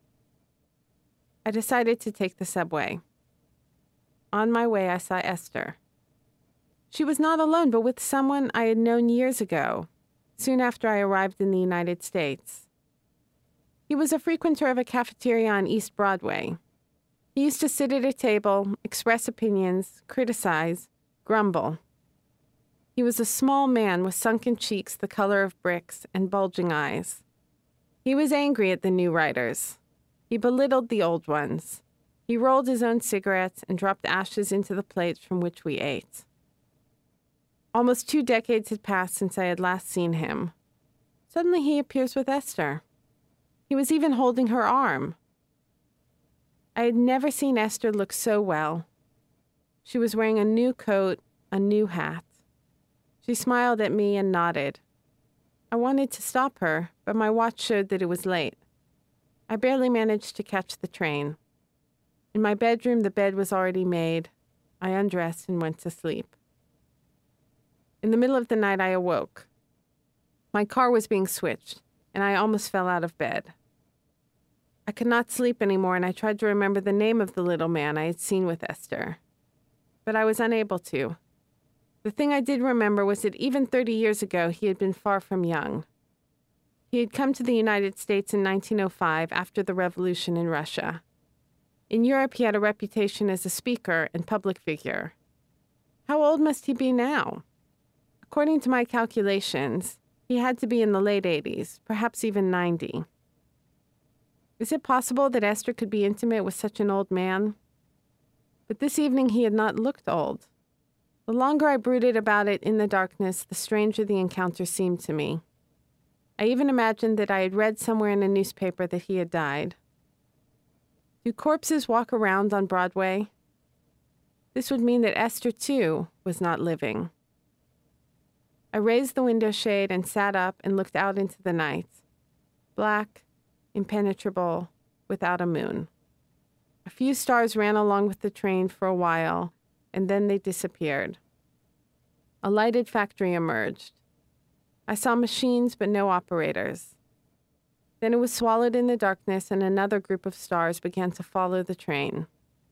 I decided to take the subway. On my way, I saw Esther. She was not alone, but with someone I had known years ago, soon after I arrived in the United States. He was a frequenter of a cafeteria on East Broadway. He used to sit at a table, express opinions, criticize, grumble. He was a small man with sunken cheeks the color of bricks and bulging eyes. He was angry at the new writers. He belittled the old ones. He rolled his own cigarettes and dropped ashes into the plates from which we ate. Almost two decades had passed since I had last seen him. Suddenly he appears with Esther. He was even holding her arm. I had never seen Esther look so well. She was wearing a new coat, a new hat. She smiled at me and nodded. I wanted to stop her, but my watch showed that it was late. I barely managed to catch the train. In my bedroom, the bed was already made. I undressed and went to sleep. In the middle of the night, I awoke. My car was being switched, and I almost fell out of bed. I could not sleep anymore, and I tried to remember the name of the little man I had seen with Esther. But I was unable to. The thing I did remember was that even thirty years ago, he had been far from young. He had come to the United States in nineteen oh five after the revolution in Russia. In Europe, he had a reputation as a speaker and public figure. How old must he be now? According to my calculations, he had to be in the late eighties, perhaps even ninety. Is it possible that Esther could be intimate with such an old man? But this evening he had not looked old. The longer I brooded about it in the darkness, the stranger the encounter seemed to me. I even imagined that I had read somewhere in a newspaper that he had died. Do corpses walk around on Broadway? This would mean that Esther, too, was not living. I raised the window shade and sat up and looked out into the night. Black, impenetrable, without a moon. A few stars ran along with the train for a while, and then they disappeared. A lighted factory emerged. I saw machines but no operators. Then it was swallowed in the darkness, and another group of stars began to follow the train.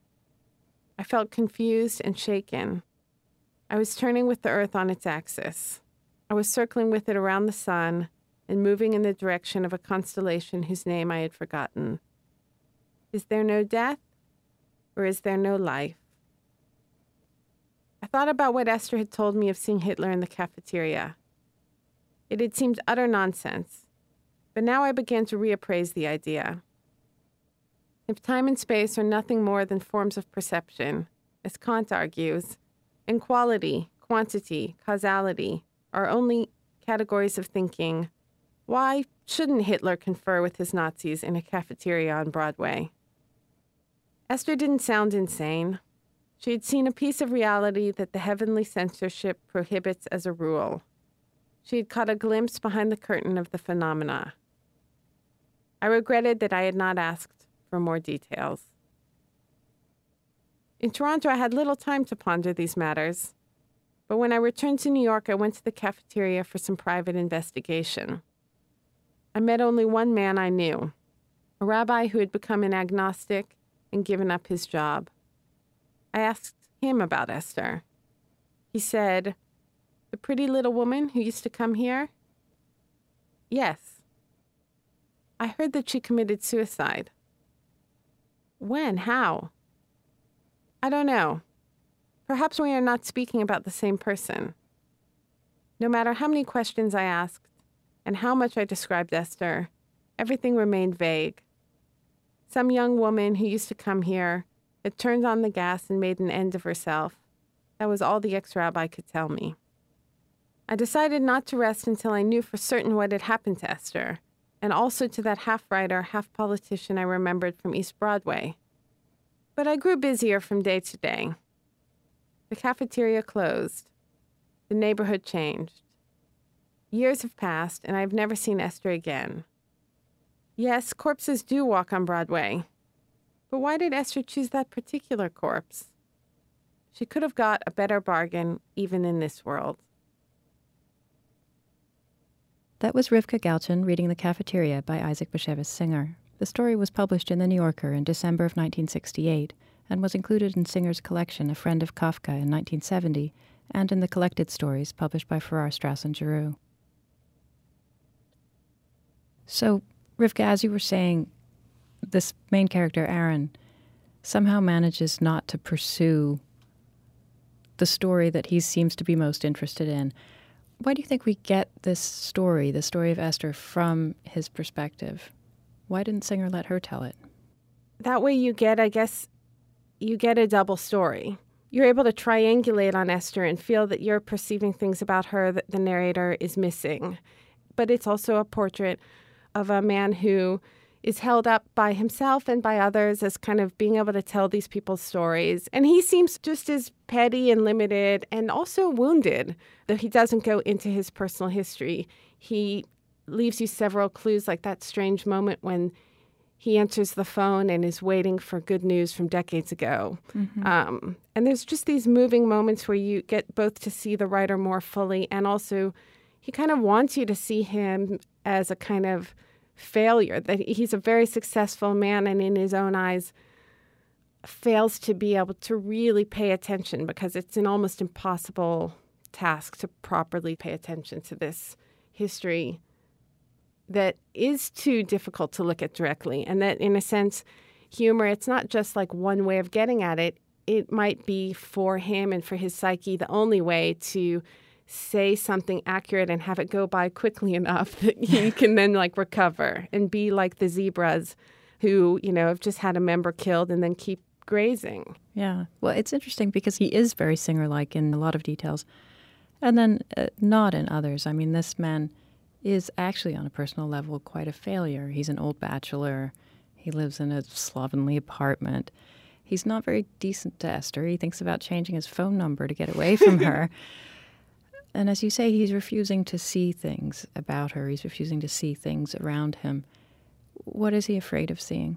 I felt confused and shaken. I was turning with the earth on its axis. I was circling with it around the sun and moving in the direction of a constellation whose name I had forgotten. Is there no death, or is there no life? I thought about what Esther had told me of seeing Hitler in the cafeteria. It had seemed utter nonsense, but now I began to reappraise the idea. If time and space are nothing more than forms of perception, as Kant argues, and quality, quantity, causality are only categories of thinking, why shouldn't Hitler confer with his Nazis in a cafeteria on Broadway? Esther didn't sound insane. She had seen a piece of reality that the heavenly censorship prohibits as a rule. She had caught a glimpse behind the curtain of the phenomena. I regretted that I had not asked for more details. In Toronto, I had little time to ponder these matters, but when I returned to New York, I went to the cafeteria for some private investigation. I met only one man I knew, a rabbi who had become an agnostic and given up his job. I asked him about Esther. He said, The pretty little woman who used to come here? Yes. I heard that she committed suicide. When? How? I don't know. Perhaps we are not speaking about the same person. No matter how many questions I asked and how much I described Esther, everything remained vague. Some young woman who used to come here had turned on the gas and made an end of herself. That was all the ex-rabbi could tell me. I decided not to rest until I knew for certain what had happened to Esther, and also to that half-writer, half-politician I remembered from East Broadway. But I grew busier from day to day. The cafeteria closed. The neighborhood changed. Years have passed, and I have never seen Esther again. Yes, corpses do walk on Broadway. But why did Esther choose that particular corpse? She could have got a better bargain even in this world. That was Rivka Galchen reading The Cafeteria by Isaac Bashevis Singer. The story was published in The New Yorker in December of nineteen sixty-eight and was included in Singer's collection A Friend of Kafka in nineteen seventy and in the Collected Stories published by Farrar, Straus and Giroux. So, Rivka, as you were saying, this main character, Aaron, somehow manages not to pursue the story that he seems to be most interested in. Why do you think we get this story, the story of Esther, from his perspective? Why didn't Singer let her tell it? That way you get, I guess, you get a double story. You're able to triangulate on Esther and feel that you're perceiving things about her that the narrator is missing. But it's also a portrait of a man who is held up by himself and by others as kind of being able to tell these people's stories. And he seems just as petty and limited and also wounded, though he doesn't go into his personal history. He leaves you several clues, like that strange moment when he answers the phone and is waiting for good news from decades ago. Mm-hmm. Um, and there's just these moving moments where you get both to see the writer more fully, and also he kind of wants you to see him as a kind of failure, that he's a very successful man and in his own eyes fails to be able to really pay attention because it's an almost impossible task to properly pay attention to this history that is too difficult to look at directly. And that, in a sense, humor, it's not just like one way of getting at it. It might be for him and for his psyche the only way to say something accurate and have it go by quickly enough that you can then like recover and be like the zebras who, you know, have just had a member killed and then keep grazing. Yeah. Well, it's interesting because he is very Singer-like in a lot of details and then uh, not in others. I mean, this man is actually on a personal level quite a failure. He's an old bachelor. He lives in a slovenly apartment. He's not very decent to Esther. He thinks about changing his phone number to get away from her. And as you say, he's refusing to see things about her. He's refusing to see things around him. What is he afraid of seeing?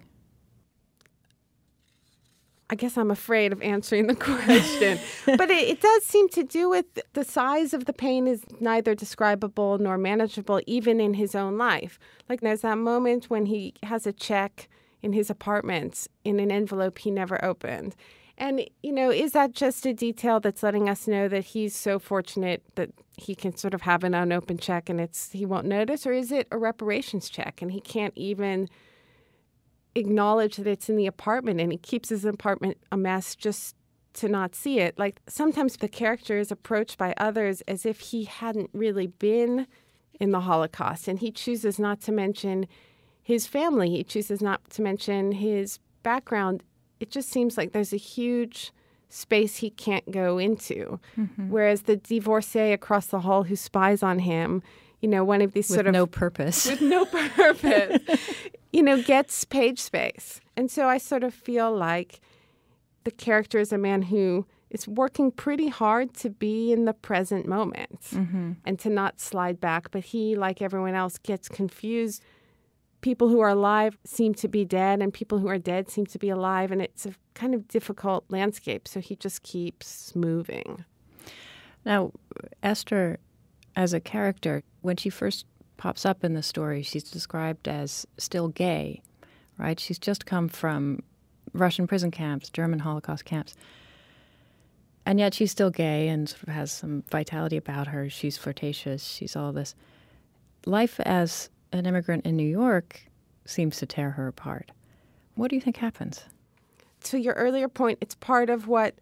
I guess I'm afraid of answering the question. But it, it does seem to do with the size of the pain is neither describable nor manageable, even in his own life. Like there's that moment when he has a check in his apartment in an envelope he never opened. And, you know, is that just a detail that's letting us know that he's so fortunate that he can sort of have an unopened check and it's he won't notice? Or is it a reparations check and he can't even acknowledge that it's in the apartment and he keeps his apartment a mess just to not see it? Like sometimes the character is approached by others as if he hadn't really been in the Holocaust, and he chooses not to mention his family. He chooses not to mention his background. It just seems like there's a huge space he can't go into. Mm-hmm. Whereas the divorcee across the hall who spies on him, you know, one of these with sort of... no purpose. With no purpose. you know, gets page space. And so I sort of feel like the character is a man who is working pretty hard to be in the present moment mm-hmm. and to not slide back. But he, like everyone else, gets confused. People who are alive seem to be dead, and people who are dead seem to be alive, and it's a kind of difficult landscape, so he just keeps moving. Now, Esther, as a character, when she first pops up in the story, she's described as still gay, right? She's just come from Russian prison camps, German Holocaust camps. And yet she's still gay and sort of has some vitality about her. She's flirtatious. She's all this. Life as an immigrant in New York seems to tear her apart. What do you think happens? To your earlier point, it's part of what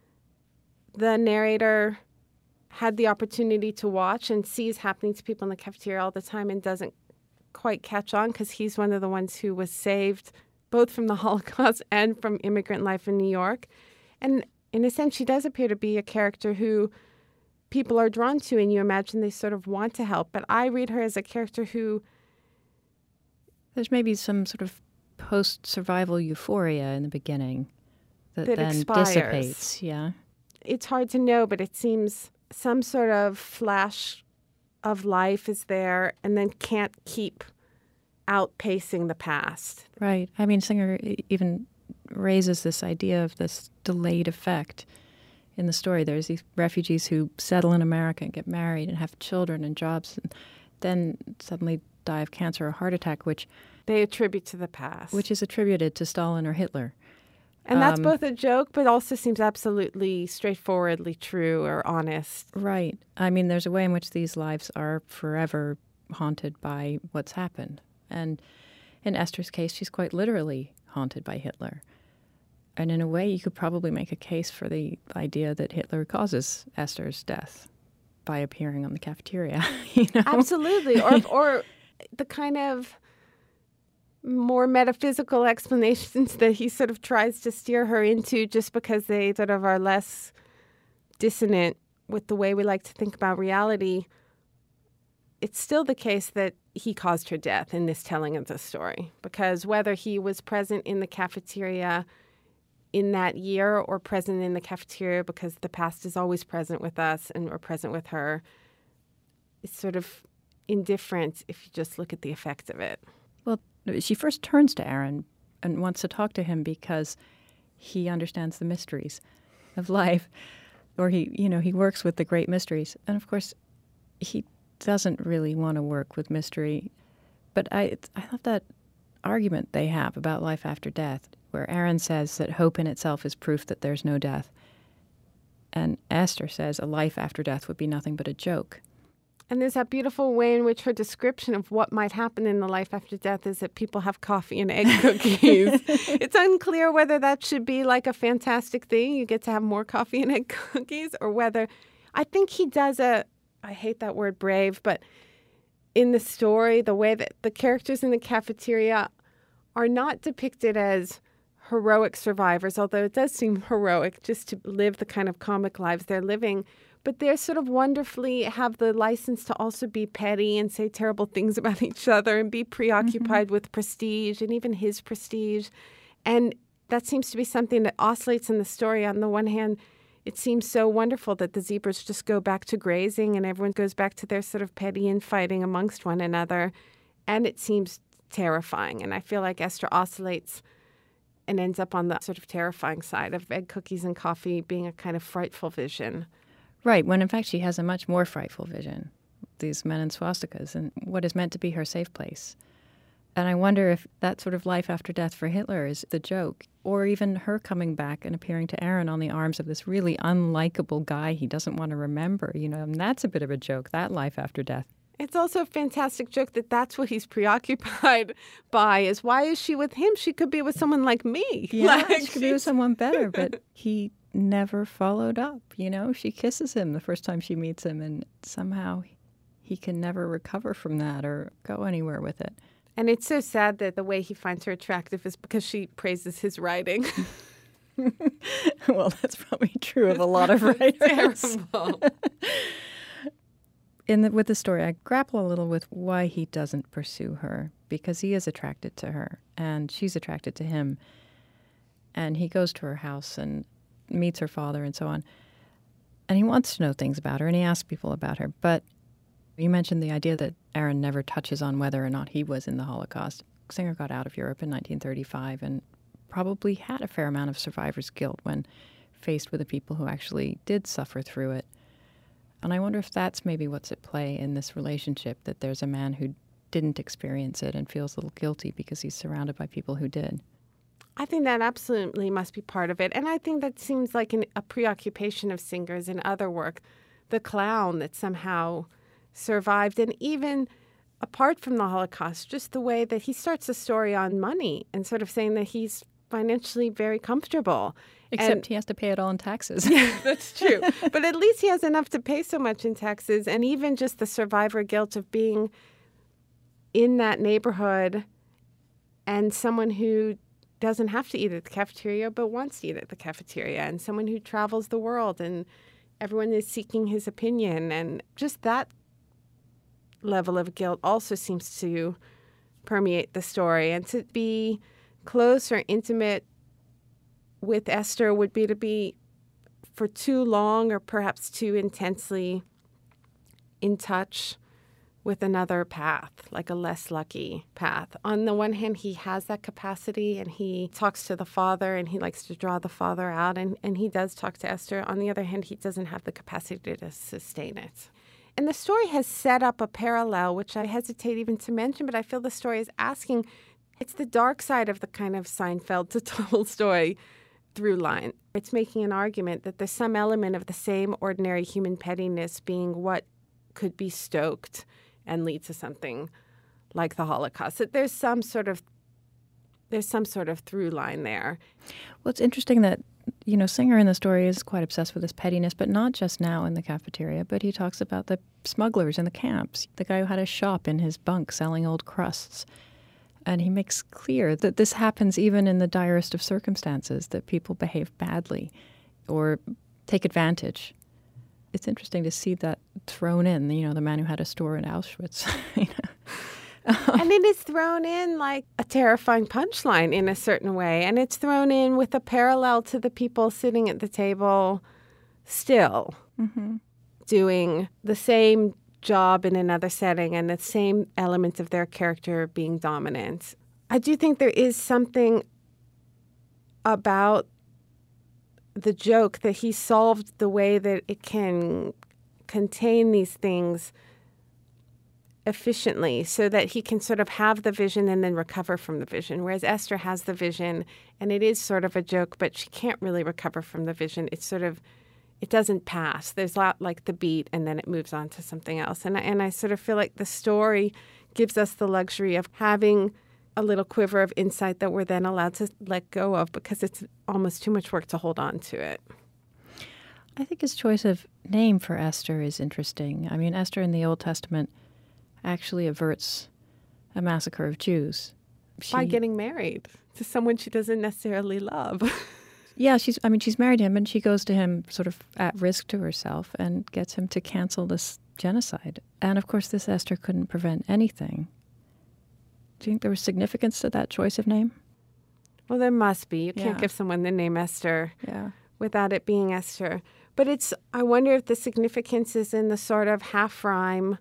the narrator had the opportunity to watch and sees happening to people in the cafeteria all the time and doesn't quite catch on because he's one of the ones who was saved both from the Holocaust and from immigrant life in New York. And in a sense, she does appear to be a character who people are drawn to, and you imagine they sort of want to help. But I read her as a character who... There's maybe some sort of post-survival euphoria in the beginning that, that then expires. dissipates. Yeah. It's hard to know, but it seems some sort of flash of life is there and then can't keep outpacing the past. Right. I mean, Singer even raises this idea of this delayed effect in the story. There's these refugees who settle in America and get married and have children and jobs and then suddenly die of cancer or heart attack, which they attribute to the past. Which is attributed to Stalin or Hitler. And that's um, both a joke, but also seems absolutely straightforwardly true or honest. Right. I mean, there's a way in which these lives are forever haunted by what's happened. And in Esther's case, she's quite literally haunted by Hitler. And in a way, you could probably make a case for the idea that Hitler causes Esther's death by appearing on the cafeteria. You know? Absolutely. Or, or the kind of more metaphysical explanations that he sort of tries to steer her into just because they sort of are less dissonant with the way we like to think about reality. It's still the case that he caused her death in this telling of the story, because whether he was present in the cafeteria in that year or present in the cafeteria because the past is always present with us and we're present with her, it's sort of indifferent if you just look at the effect of it. Well, she first turns to Aaron and wants to talk to him because he understands the mysteries of life, or he, you know, he works with the great mysteries. And of course, he doesn't really want to work with mystery. But I, I love that argument they have about life after death, where Aaron says that hope in itself is proof that there's no death. And Esther says a life after death would be nothing but a joke. And there's that beautiful way in which her description of what might happen in the life after death is that people have coffee and egg cookies. It's unclear whether that should be like a fantastic thing, you get to have more coffee and egg cookies, or whether, I think he does a, I hate that word brave, but in the story, the way that the characters in the cafeteria are not depicted as heroic survivors, although it does seem heroic just to live the kind of comic lives they're living. But they're sort of wonderfully have the license to also be petty and say terrible things about each other and be preoccupied mm-hmm. with prestige and even his prestige. And that seems to be something that oscillates in the story. On the one hand, it seems so wonderful that the zebras just go back to grazing and everyone goes back to their sort of petty infighting amongst one another. And it seems terrifying. And I feel like Esther oscillates and ends up on the sort of terrifying side of egg cookies and coffee being a kind of frightful vision. Right, when in fact she has a much more frightful vision, these men in swastikas and what is meant to be her safe place. And I wonder if that sort of life after death for Hitler is the joke, or even her coming back and appearing to Aaron on the arms of this really unlikable guy he doesn't want to remember. You know, and that's a bit of a joke, that life after death. It's also a fantastic joke that that's what he's preoccupied by, is why is she with him? She could be with someone like me. Yeah, like, she could be with someone better, but he never followed up, you know? She kisses him the first time she meets him, and somehow he can never recover from that or go anywhere with it. And it's so sad that the way he finds her attractive is because she praises his writing. Well, that's probably true of a lot of writers. Terrible. In the, with the story, I grapple a little with why he doesn't pursue her, because he is attracted to her, and she's attracted to him. And he goes to her house and meets her father and so on. And he wants to know things about her, and he asks people about her. But you mentioned the idea that Aaron never touches on whether or not he was in the Holocaust. Singer got out of Europe in nineteen thirty-five and probably had a fair amount of survivor's guilt when faced with the people who actually did suffer through it. And I wonder if that's maybe what's at play in this relationship, that there's a man who didn't experience it and feels a little guilty because he's surrounded by people who did. I think that absolutely must be part of it. And I think that seems like an, a preoccupation of Singer's in other work. The clown that somehow survived. And even apart from the Holocaust, just the way that he starts the story on money and sort of saying that he's financially very comfortable. Except and, he has to pay it all in taxes. Yeah, that's true. But at least he has enough to pay so much in taxes. And even just the survivor guilt of being in that neighborhood and someone who doesn't have to eat at the cafeteria but wants to eat at the cafeteria, and someone who travels the world and everyone is seeking his opinion. And just that level of guilt also seems to permeate the story. And to be close or intimate with Esther would be to be for too long or perhaps too intensely in touch with another path, like a less lucky path. On the one hand, he has that capacity and he talks to the father and he likes to draw the father out, and, and he does talk to Esther. On the other hand, he doesn't have the capacity to sustain it. And the story has set up a parallel, which I hesitate even to mention, but I feel the story is asking, it's the dark side of the kind of Seinfeld to Tolstoy through line. It's making an argument that there's some element of the same ordinary human pettiness being what could be stoked and lead to something like the Holocaust. That there's some sort of there's some sort of through line there. Well, it's interesting that, you know, Singer in the story is quite obsessed with this pettiness, but not just now in the cafeteria, but he talks about the smugglers in the camps, the guy who had a shop in his bunk selling old crusts. And he makes clear that this happens even in the direst of circumstances, that people behave badly or take advantage. It's interesting to see that thrown in, you know, the man who had a store in Auschwitz. you know? And it is thrown in like a terrifying punchline in a certain way. And it's thrown in with a parallel to the people sitting at the table still mm-hmm. doing the same job in another setting and the same element of their character being dominant. I do think there is something about the joke that he solved the way that it can contain these things efficiently so that he can sort of have the vision and then recover from the vision, whereas Esther has the vision and it is sort of a joke, but she can't really recover from the vision. It's sort of, it doesn't pass. There's a lot like the beat and then it moves on to something else. And I, and I sort of feel like the story gives us the luxury of having a little quiver of insight that we're then allowed to let go of because it's almost too much work to hold on to it. I think his choice of name for Esther is interesting. I mean, Esther in the Old Testament actually averts a massacre of Jews. She, By getting married to someone she doesn't necessarily love. yeah, she's. I mean, she's married him, and she goes to him sort of at risk to herself and gets him to cancel this genocide. And, of course, this Esther couldn't prevent anything. Do you think there was significance to that choice of name? Well, there must be. You yeah. can't give someone the name Esther yeah. without it being Esther. But it's. I wonder if the significance is in the sort of half rhyme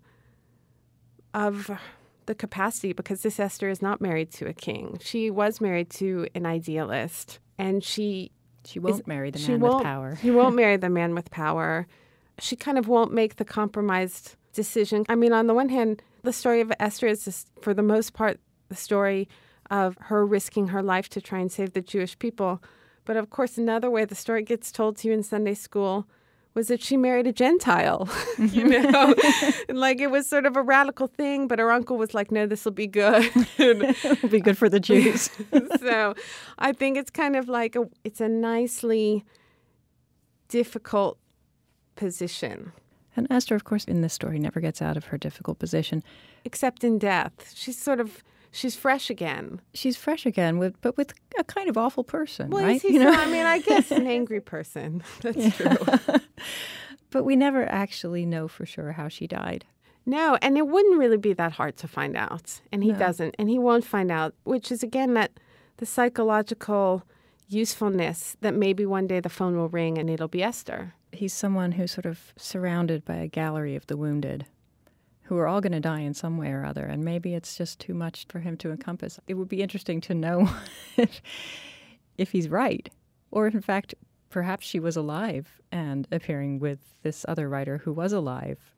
of the capacity, because this Esther is not married to a king. She was married to an idealist, and she she won't is, marry the she man won't, with power. She won't marry the man with power. She kind of won't make the compromised decision. I mean, on the one hand, the story of Esther is, just, for the most part, the story of her risking her life to try and save the Jewish people. But of course, another way the story gets told to you in Sunday school was that she married a Gentile, you know? And like, it was sort of a radical thing, but her uncle was like, no, this will be good. It'll be good for the Jews. So I think it's kind of like, a, it's a nicely difficult position. And Esther, of course, in this story never gets out of her difficult position. Except in death. She's sort of, she's fresh again. She's fresh again, with but with a kind of awful person, well, right? He's, you know? I mean, I guess an angry person. That's yeah. true. But we never actually know for sure how she died. No, and it wouldn't really be that hard to find out. And he no. doesn't, and he won't find out, which is, again, that the psychological usefulness that maybe one day the phone will ring and it'll be Esther. He's someone who's sort of surrounded by a gallery of the wounded who are all going to die in some way or other, and maybe it's just too much for him to encompass. It would be interesting to know if, if he's right, or if, in fact, perhaps she was alive and appearing with this other writer who was alive.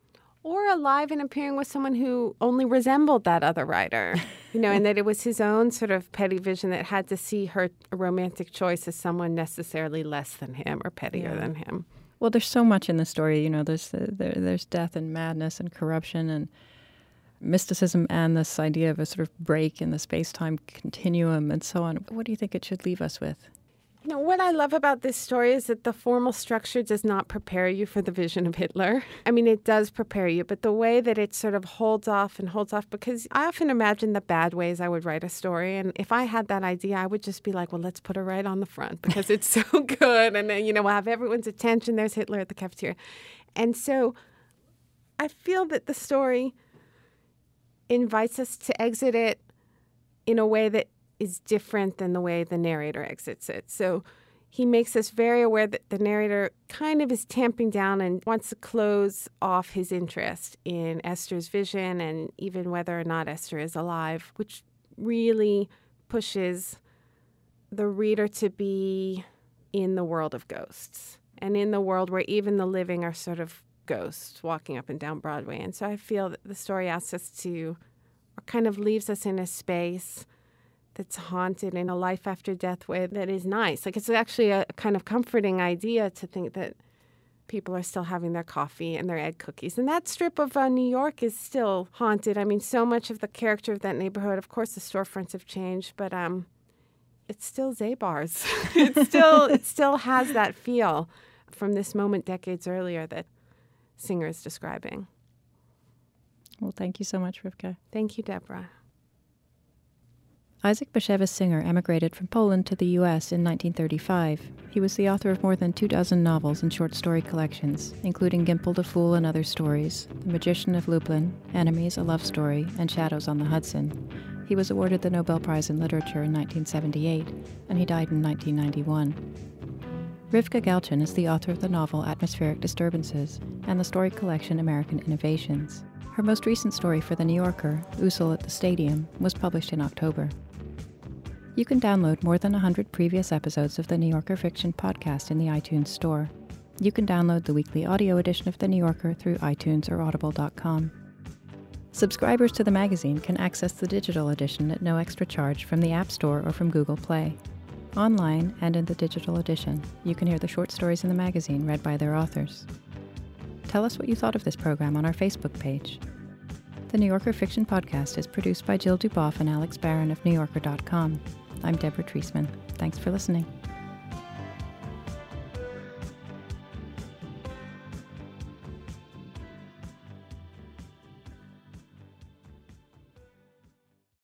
or alive and appearing with someone who only resembled that other writer, you know, and that it was his own sort of petty vision that had to see her romantic choice as someone necessarily less than him or pettier Yeah. than him. Well, there's so much in the story. You know, there's uh, there, there's death and madness and corruption and mysticism and this idea of a sort of break in the space-time continuum and so on. What do you think it should leave us with? You know, what I love about this story is that the formal structure does not prepare you for the vision of Hitler. I mean, it does prepare you, but the way that it sort of holds off and holds off, because I often imagine the bad ways I would write a story. And if I had that idea, I would just be like, well, let's put it right on the front because it's so good. And then, you know, we'll have everyone's attention. There's Hitler at the cafeteria. And so I feel that the story invites us to exit it in a way that is different than the way the narrator exits it. So he makes us very aware that the narrator kind of is tamping down and wants to close off his interest in Esther's vision and even whether or not Esther is alive, which really pushes the reader to be in the world of ghosts and in the world where even the living are sort of ghosts walking up and down Broadway. And so I feel that the story asks us to, or kind of leaves us in a space that's haunted in a life after death way that is nice. Like, it's actually a kind of comforting idea to think that people are still having their coffee and their egg cookies. And that strip of uh, New York is still haunted. I mean, so much of the character of that neighborhood, of course, the storefronts have changed, but um, it's still Zabar's. it still it still has that feel from this moment decades earlier that Singer is describing. Well, thank you so much, Rivka. Thank you, Deborah. Isaac Bashevis Singer emigrated from Poland to the U S in nineteen thirty-five. He was the author of more than two dozen novels and short story collections, including Gimple the Fool and Other Stories, The Magician of Lublin, Enemies, A Love Story, and Shadows on the Hudson. He was awarded the Nobel Prize in Literature in nineteen seventy-eight, and he died in nineteen ninety-one. Rivka Galchen is the author of the novel Atmospheric Disturbances and the story collection American Innovations. Her most recent story for The New Yorker, Usul at the Stadium, was published in October. You can download more than one hundred previous episodes of the New Yorker Fiction Podcast in the iTunes Store. You can download the weekly audio edition of The New Yorker through iTunes or audible dot com. Subscribers to the magazine can access the digital edition at no extra charge from the App Store or from Google Play. Online and in the digital edition, you can hear the short stories in the magazine read by their authors. Tell us what you thought of this program on our Facebook page. The New Yorker Fiction Podcast is produced by Jill Duboff and Alex Barron of New Yorker dot com. I'm Deborah Treisman. Thanks for listening.